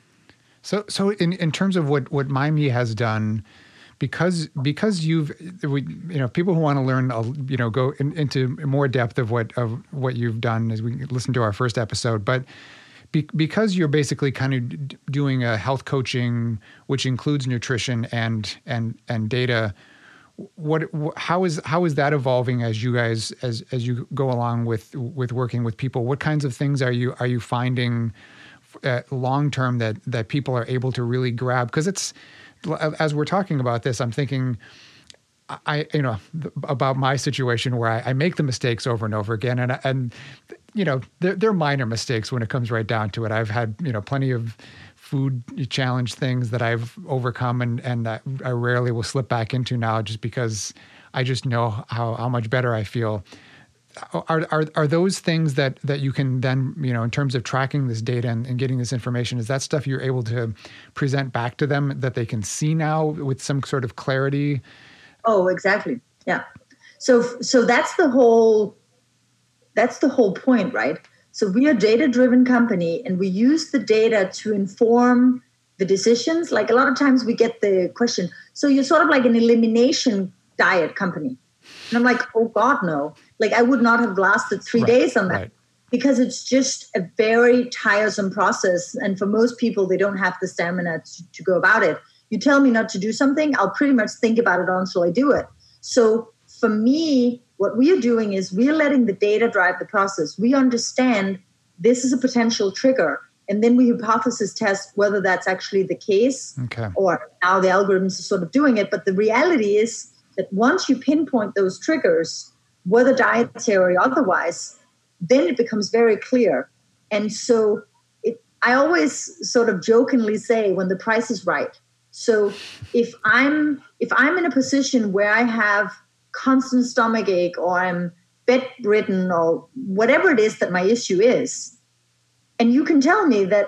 So, so in, in terms of what, what MyMe has done, because because you've we, you know people who want to learn you know go in, into more depth of what of what you've done as we listen to our first episode, but be, because you're basically kind of doing a health coaching which includes nutrition and and and data. What how is how is that evolving as you guys as as you go along with with working with people? What kinds of things are you are you finding uh, long term that that people are able to really grab? Because it's, as we're talking about this, I'm thinking, I you know about my situation where I, I make the mistakes over and over again, and and you know they're, they're minor mistakes when it comes right down to it. I've had you know plenty of food challenge things that I've overcome and and that I rarely will slip back into now, just because I just know how how much better I feel. Are are are those things that that you can then, you know, in terms of tracking this data and, and getting this information, is that stuff you're able to present back to them that they can see now with some sort of clarity? Oh, exactly. Yeah. So so that's the whole that's the whole point, right? So we are a data-driven company, and we use the data to inform the decisions. Like a lot of times we get the question, so you're sort of like an elimination diet company. And I'm like, oh God, no. Like I would not have lasted three right, days on that right. because it's just a very tiresome process. And for most people, they don't have the stamina to, to go about it. You tell me not to do something, I'll pretty much think about it until I do it. So for me, what we are doing is we're letting the data drive the process. We understand this is a potential trigger. And then we hypothesis test whether that's actually the case, okay. or now the algorithms are sort of doing it. But the reality is that once you pinpoint those triggers, whether dietary or otherwise, then it becomes very clear. And so it, I always sort of jokingly say when the price is right. So if I'm if I'm in a position where I have constant stomach ache, or I'm bedridden, or whatever it is that my issue is, and you can tell me that,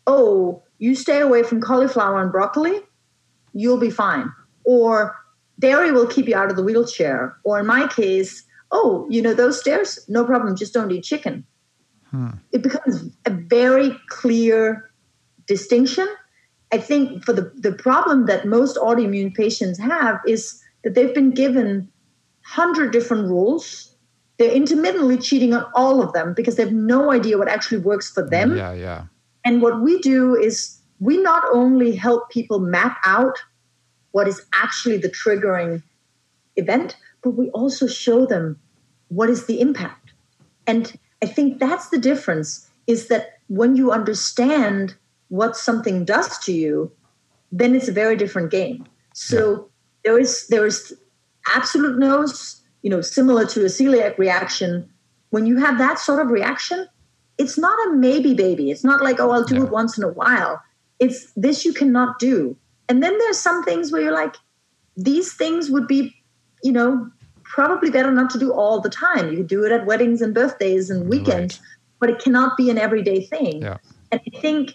oh, you stay away from cauliflower and broccoli, you'll be fine. Or dairy will keep you out of the wheelchair. Or in my case, oh, you know, those stairs, no problem, just don't eat chicken. Hmm. It becomes a very clear distinction. I think for the, the problem that most autoimmune patients have is that they've been given one hundred different rules. They're intermittently cheating on all of them because they have no idea what actually works for them. Yeah, yeah. And what we do is we not only help people map out what is actually the triggering event, but we also show them what is the impact. And I think that's the difference, is that when you understand what something does to you, then it's a very different game. So yeah. there is there is absolute no's, you know, similar to a celiac reaction. When you have that sort of reaction, it's not a maybe baby. It's not like, oh, I'll do yeah. it once in a while. It's this you cannot do. And then there's some things where you're like, these things would be, you know, probably better not to do all the time. You could do it at weddings and birthdays and weekends, right. but it cannot be an everyday thing. Yeah. And I think,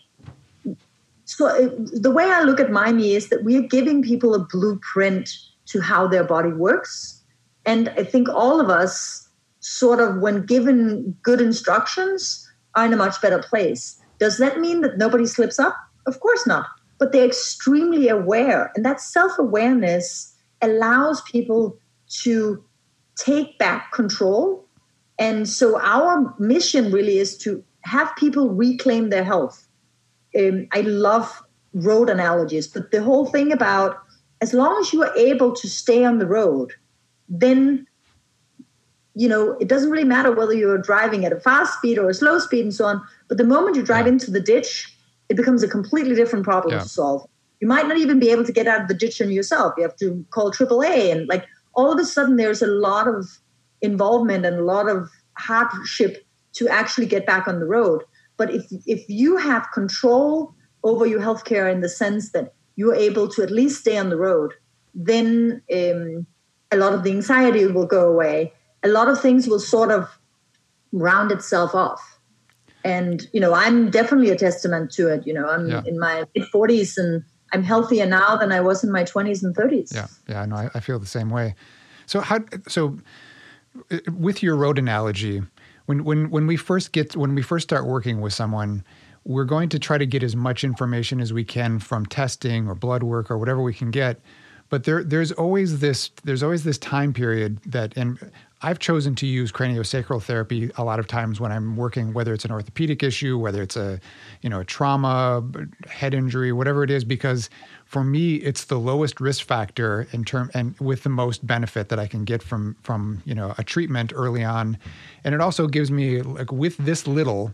so it, the way I look at MyMe is that we are giving people a blueprint to how their body works. And I think all of us sort of, when given good instructions, are in a much better place. Does that mean that nobody slips up? Of course not. But they're extremely aware. And that self-awareness allows people to take back control. And so our mission really is to have people reclaim their health. Um, I love road analogies, but the whole thing about as long as you are able to stay on the road, then, you know, it doesn't really matter whether you're driving at a fast speed or a slow speed and so on. But the moment you drive yeah. into the ditch, it becomes a completely different problem yeah. to solve. You might not even be able to get out of the ditch on yourself. You have to call triple A. And like all of a sudden, there's a lot of involvement and a lot of hardship to actually get back on the road. But if if you have control over your healthcare in the sense that you're able to at least stay on the road, then um, a lot of the anxiety will go away. A lot of things will sort of round itself off. And, you know, I'm definitely a testament to it. You know, I'm yeah. in my mid forties and I'm healthier now than I was in my twenties and thirties. Yeah, yeah, no, I, I feel the same way. So how, so with your road analogy, when when when we first get when we first start working with someone, we're going to try to get as much information as we can from testing or blood work or whatever we can get. But there there's always this there's always this time period that, and I've chosen to use craniosacral therapy a lot of times when I'm working, whether it's an orthopedic issue, whether it's a, you know, a trauma, head injury, whatever it is, because for me, it's the lowest risk factor in term and with the most benefit that I can get from, from, you know, a treatment early on. And it also gives me, like, with this little,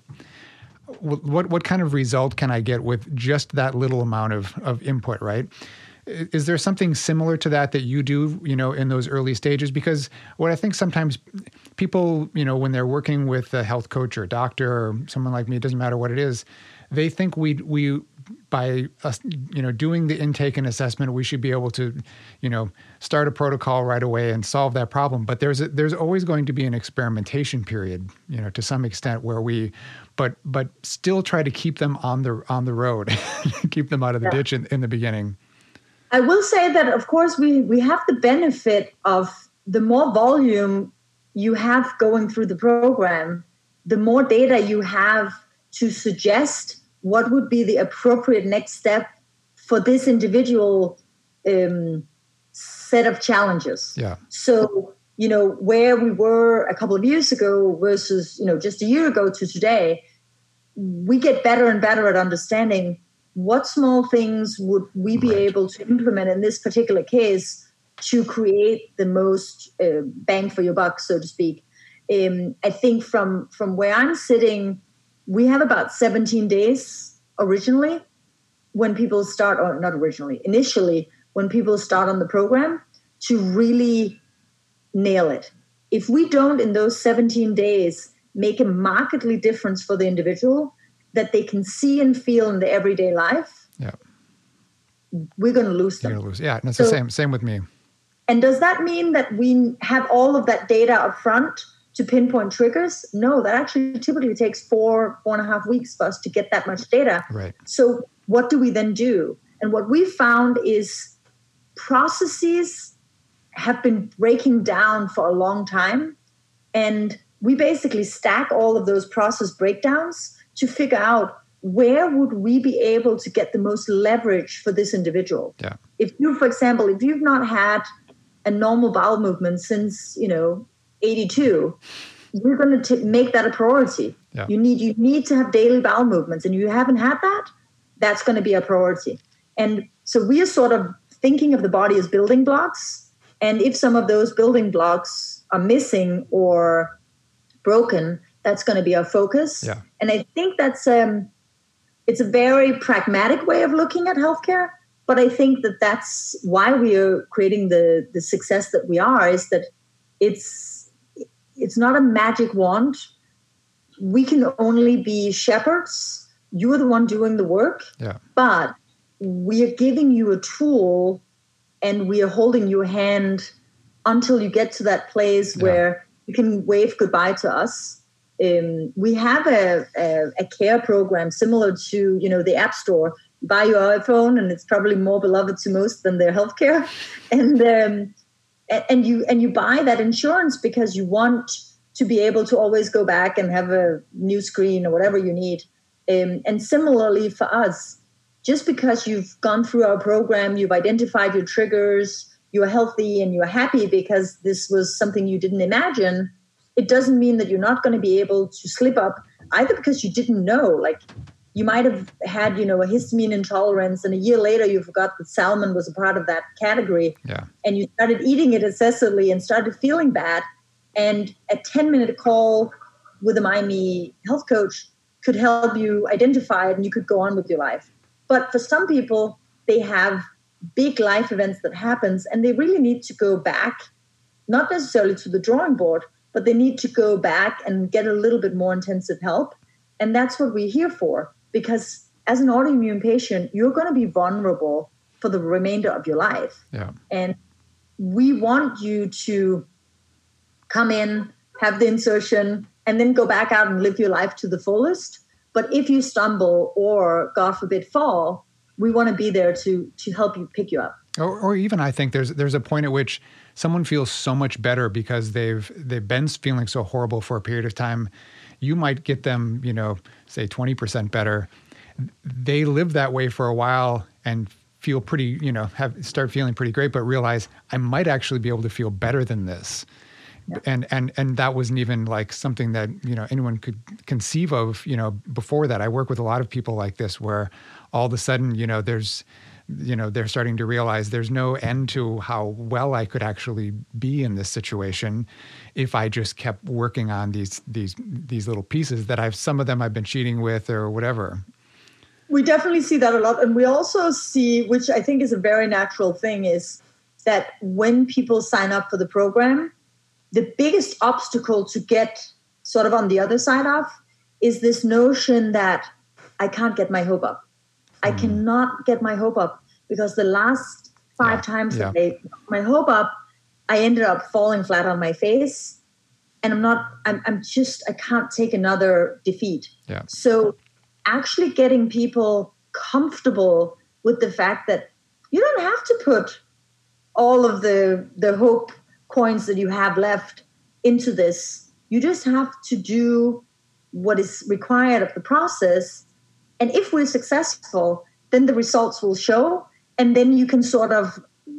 what, what kind of result can I get with just that little amount of, of input, right? Is there something similar to that that you do, you know, in those early stages? Because what I think sometimes people, you know, when they're working with a health coach or a doctor or someone like me, it doesn't matter what it is, they think we, we by us, you know, doing the intake and assessment, we should be able to, you know, start a protocol right away and solve that problem. But there's a, there's always going to be an experimentation period, you know, to some extent where we, but but still try to keep them on the on the road, keep them out of the yeah. ditch in, in the beginning. I will say that, of course, we, we have the benefit of the more volume you have going through the program, the more data you have to suggest what would be the appropriate next step for this individual um, set of challenges. Yeah. So, you know, where we were a couple of years ago versus, you know, just a year ago to today, we get better and better at understanding what small things would we be right. able to implement in this particular case to create the most uh, bang for your buck, so to speak. Um, I think from, from where I'm sitting, we have about seventeen days originally when people start, or not originally, initially, when people start on the program to really nail it. If we don't, in those seventeen days, make a markedly difference for the individual that they can see and feel in their everyday life, yeah, we're going to lose them. You're going to lose. Yeah, and it's so, the same. Same with me. And does that mean that we have all of that data up front to pinpoint triggers? No, that actually typically takes four, four and a half weeks for us to get that much data. Right. So what do we then do? And what we found is processes have been breaking down for a long time. And we basically stack all of those process breakdowns to figure out where would we be able to get the most leverage for this individual. Yeah. If you, for example, if you've not had a normal bowel movement since, you know, eighty-two, you're going to make that a priority. Yeah. You need you need to have daily bowel movements, and you haven't had that, that's going to be a priority. And so we are sort of thinking of the body as building blocks. And if some of those building blocks are missing or broken, that's going to be our focus. Yeah. And I think that's um, it's a very pragmatic way of looking at healthcare. But I think that that's why we are creating the the success that we are. Is that it's it's not a magic wand. We can only be shepherds. You're the one doing the work. Yeah. But we are giving you a tool, and we are holding your hand until you get to that place yeah. where you can wave goodbye to us. Um, we have a, a, a care program similar to, you know, the App Store. You buy your iPhone, and it's probably more beloved to most than their healthcare. And um, and you and you buy that insurance because you want to be able to always go back and have a new screen or whatever you need. Um, and similarly for us, just because you've gone through our program, you've identified your triggers, you're healthy and you're happy because this was something you didn't imagine, it doesn't mean that you're not going to be able to slip up either because you didn't know. Like you might have had, you know, a histamine intolerance, and a year later you forgot that salmon was a part of that category. Yeah. And you started eating it excessively and started feeling bad. And a ten minute call with a Miami health coach could help you identify it, and you could go on with your life. But for some people, they have big life events that happens, and they really need to go back, not necessarily to the drawing board, but they need to go back and get a little bit more intensive help. And that's what we're here for, because as an autoimmune patient, you're going to be vulnerable for the remainder of your life. Yeah. And we want you to come in, have the insertion, and then go back out and live your life to the fullest. But if you stumble or, God forbid, fall, we want to be there to to help you pick you up. Or, or even I think there's there's a point at which someone feels so much better because they've they've been feeling so horrible for a period of time. You might get them, you know, say twenty percent better. They live that way for a while and feel pretty, you know, have start feeling pretty great, but realize I might actually be able to feel better than this. Yeah. And and and that wasn't even like something that, you know, anyone could conceive of, you know, before that. I work with a lot of people like this where all of a sudden, you know, there's you know, they're starting to realize there's no end to how well I could actually be in this situation if I just kept working on these these these little pieces that I've some of them I've been cheating with or whatever. We definitely see that a lot. And we also see, which I think is a very natural thing, is that when people sign up for the program, the biggest obstacle to get sort of on the other side of is this notion that I can't get my hope up. I cannot get my hope up because the last five yeah, times yeah. that I got my hope up, I ended up falling flat on my face. And I'm not, I'm, I'm just, I can't take another defeat. Yeah. So actually getting people comfortable with the fact that you don't have to put all of the, the hope coins that you have left into this. You just have to do what is required of the process. And if we're successful, then the results will show, and then you can sort of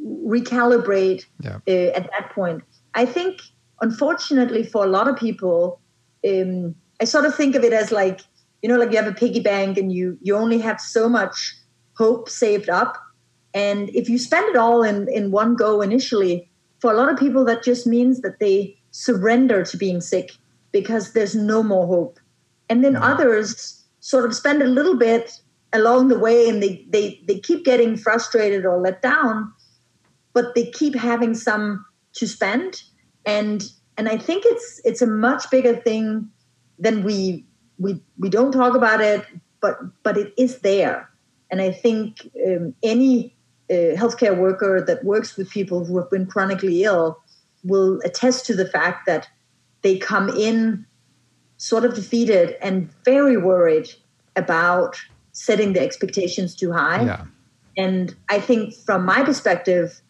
recalibrate yeah. uh, at that point. I think, unfortunately, for a lot of people, um, I sort of think of it as like, you know, like you have a piggy bank and you you only have so much hope saved up. And if you spend it all in, in one go initially, for a lot of people, that just means that they surrender to being sick because there's no more hope. And then mm-hmm. others sort of spend a little bit along the way and they, they, they keep getting frustrated or let down, but they keep having some to spend. And and I think it's it's a much bigger thing than we we we don't talk about it, but but it is there. And I think um, any uh, healthcare worker that works with people who have been chronically ill will attest to the fact that they come in sort of defeated and very worried about setting the expectations too high. Yeah. And I think from my perspective,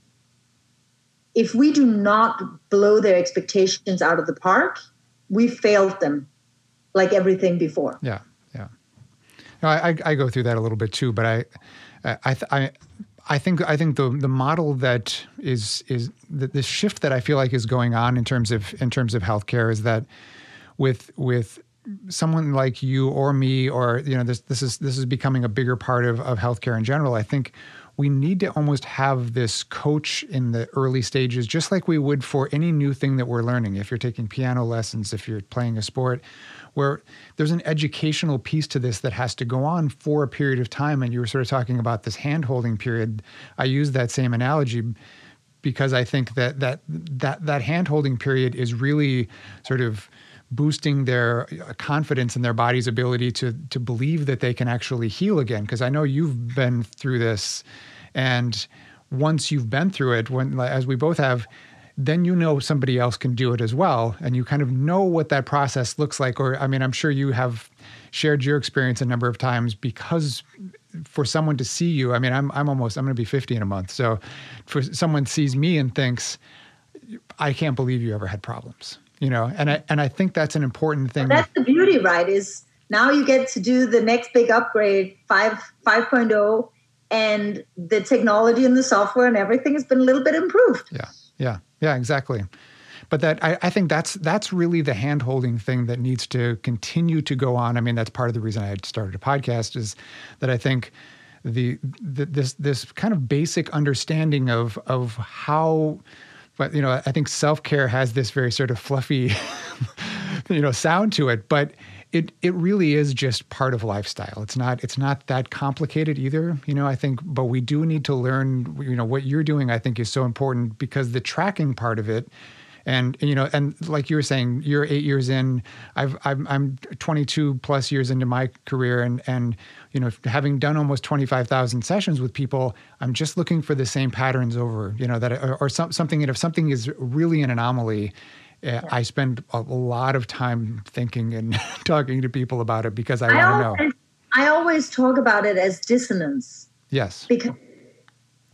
if we do not blow their expectations out of the park, we failed them like everything before. Yeah, yeah. No, I, I go through that a little bit too, but I, I, I, I think I think the the model that is is the, the shift that I feel like is going on in terms of in terms of healthcare is that with with someone like you or me, or you know, this this is this is becoming a bigger part of of healthcare in general. I think we need to almost have this coach in the early stages, just like we would for any new thing that we're learning. If you're taking piano lessons, if you're playing a sport, where there's an educational piece to this that has to go on for a period of time. And you were sort of talking about this hand-holding period. I use that same analogy because I think that that that that hand-holding period is really sort of boosting their confidence in their body's ability to to believe that they can actually heal again. Because I know you've been through this, and once you've been through it, when as we both have, then you know somebody else can do it as well, and you kind of know what that process looks like. Or I mean, I'm sure you have shared your experience a number of times because for someone to see you, I mean, I'm I'm almost I'm going to be fifty in a month, so for someone sees me and thinks, I can't believe you ever had problems. You know, and I and I think that's an important thing. But that's the beauty, right? Is now you get to do the next big upgrade, five five point oh, and the technology and the software and everything has been a little bit improved. Yeah, yeah, yeah, exactly. But that I, I think that's that's really the hand-holding thing that needs to continue to go on. I mean, that's part of the reason I had started a podcast, is that I think the, the this this kind of basic understanding of of how. But, you know, I think self-care has this very sort of fluffy, you know, sound to it, but it it really is just part of lifestyle. It's not it's not that complicated either, you know, I think, but we do need to learn, you know, what you're doing, I think, is so important because the tracking part of it. And, you know, and like you were saying, you're eight years in, I've, I'm, I'm twenty-two plus years into my career. And, and, you know, having done almost twenty-five thousand sessions with people, I'm just looking for the same patterns over, you know, that, or, or some, something, and if something is really an anomaly, uh, yeah. I spend a, a lot of time thinking and talking to people about it because I, I want to know. I always talk about it as dissonance. Yes. Because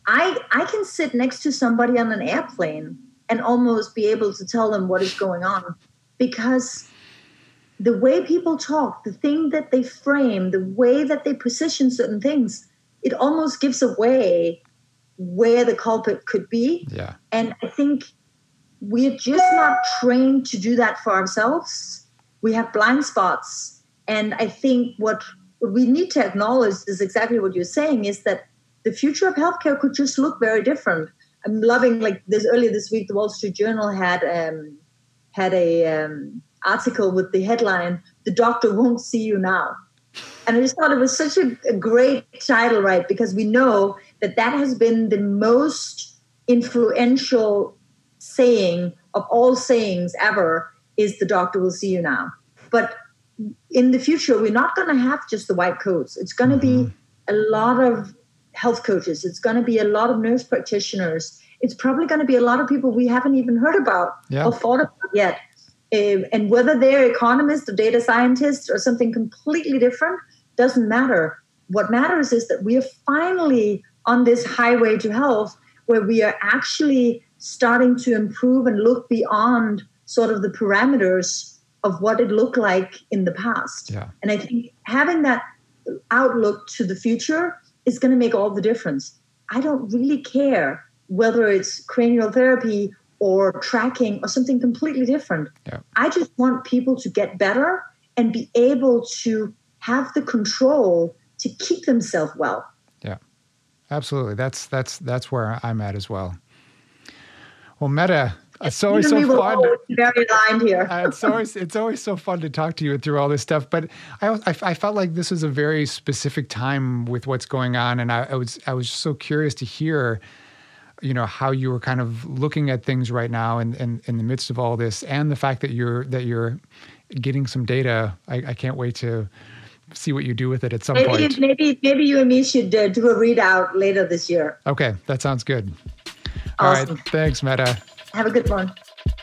I, I can sit next to somebody on an airplane and almost be able to tell them what is going on, because the way people talk, the thing that they frame, the way that they position certain things, it almost gives away where the culprit could be. Yeah. And I think we're just not trained to do that for ourselves. We have blind spots. And I think what we need to acknowledge is exactly what you're saying, is that the future of healthcare could just look very different. I'm loving, like this earlier this week, the Wall Street Journal had um, had a um, article with the headline, "The Doctor Won't See You Now." And I just thought it was such a, a great title, right? Because we know that that has been the most influential saying of all sayings ever, is "the doctor will see you now." But in the future, we're not going to have just the white coats. It's going to be a lot of health coaches. It's going to be a lot of nurse practitioners. It's probably going to be a lot of people we haven't even heard about yeah. or thought about yet. Uh, and whether they're economists or data scientists or something completely different doesn't matter. What matters is that we are finally on this highway to health, where we are actually starting to improve and look beyond sort of the parameters of what it looked like in the past. Yeah. And I think having that outlook to the future is going to make all the difference. I don't really care whether it's cranial therapy or tracking or something completely different. Yeah. I just want people to get better and be able to have the control to keep themselves well. Yeah, absolutely. That's that's that's where I'm at as well. Well, Mette, it's always so fun. Very aligned here. uh, it's always it's always so fun to talk to you through all this stuff. But I I, I felt like this is a very specific time with what's going on, and I, I was I was so curious to hear, you know, how you were kind of looking at things right now, and in, in, in the midst of all this, and the fact that you're that you're getting some data. I, I can't wait to see what you do with it at some maybe, point. Maybe maybe you and me should uh, do a readout later this year. Okay, that sounds good. All awesome. right, thanks, Mette. Have a good one.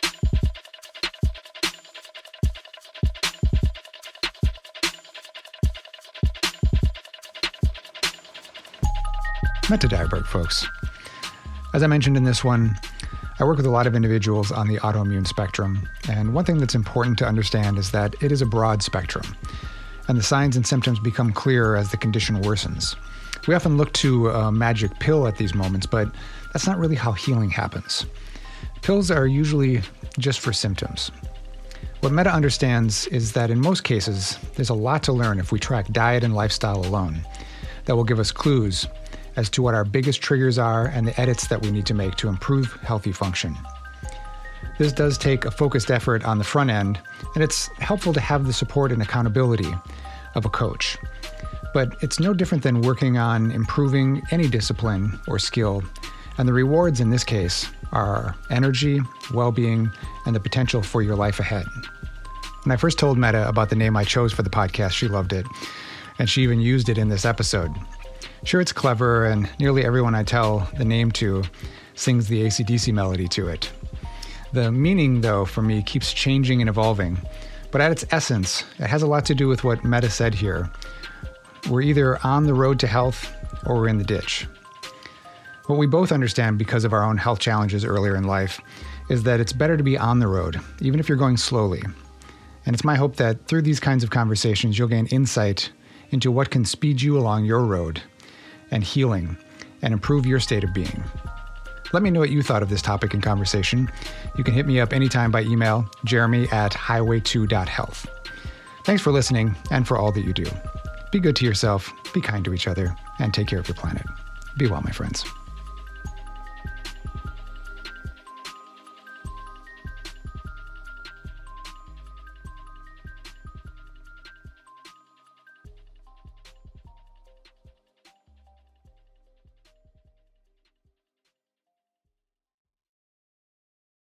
Mette Dyberg, folks. As I mentioned in this one, I work with a lot of individuals on the autoimmune spectrum, and one thing that's important to understand is that it is a broad spectrum, and the signs and symptoms become clearer as the condition worsens. We often look to a magic pill at these moments, but that's not really how healing happens. Pills are usually just for symptoms. What Mette understands is that in most cases, there's a lot to learn if we track diet and lifestyle alone that will give us clues as to what our biggest triggers are and the edits that we need to make to improve healthy function. This does take a focused effort on the front end, and it's helpful to have the support and accountability of a coach. But it's no different than working on improving any discipline or skill, and the rewards in this case are energy, well-being, and the potential for your life ahead. When I first told Mette about the name I chose for the podcast, she loved it, and she even used it in this episode. Sure, it's clever, and nearly everyone I tell the name to sings the A C D C melody to it. The meaning, though, for me keeps changing and evolving, but at its essence, it has a lot to do with what Mette said here. We're either on the road to health or we're in the ditch. What we both understand because of our own health challenges earlier in life is that it's better to be on the road, even if you're going slowly. And it's my hope that through these kinds of conversations, you'll gain insight into what can speed you along your road and healing and improve your state of being. Let me know what you thought of this topic in conversation. You can hit me up anytime by email, jeremy at highway two dot health. Thanks for listening and for all that you do. Be good to yourself, be kind to each other, and take care of your planet. Be well, my friends.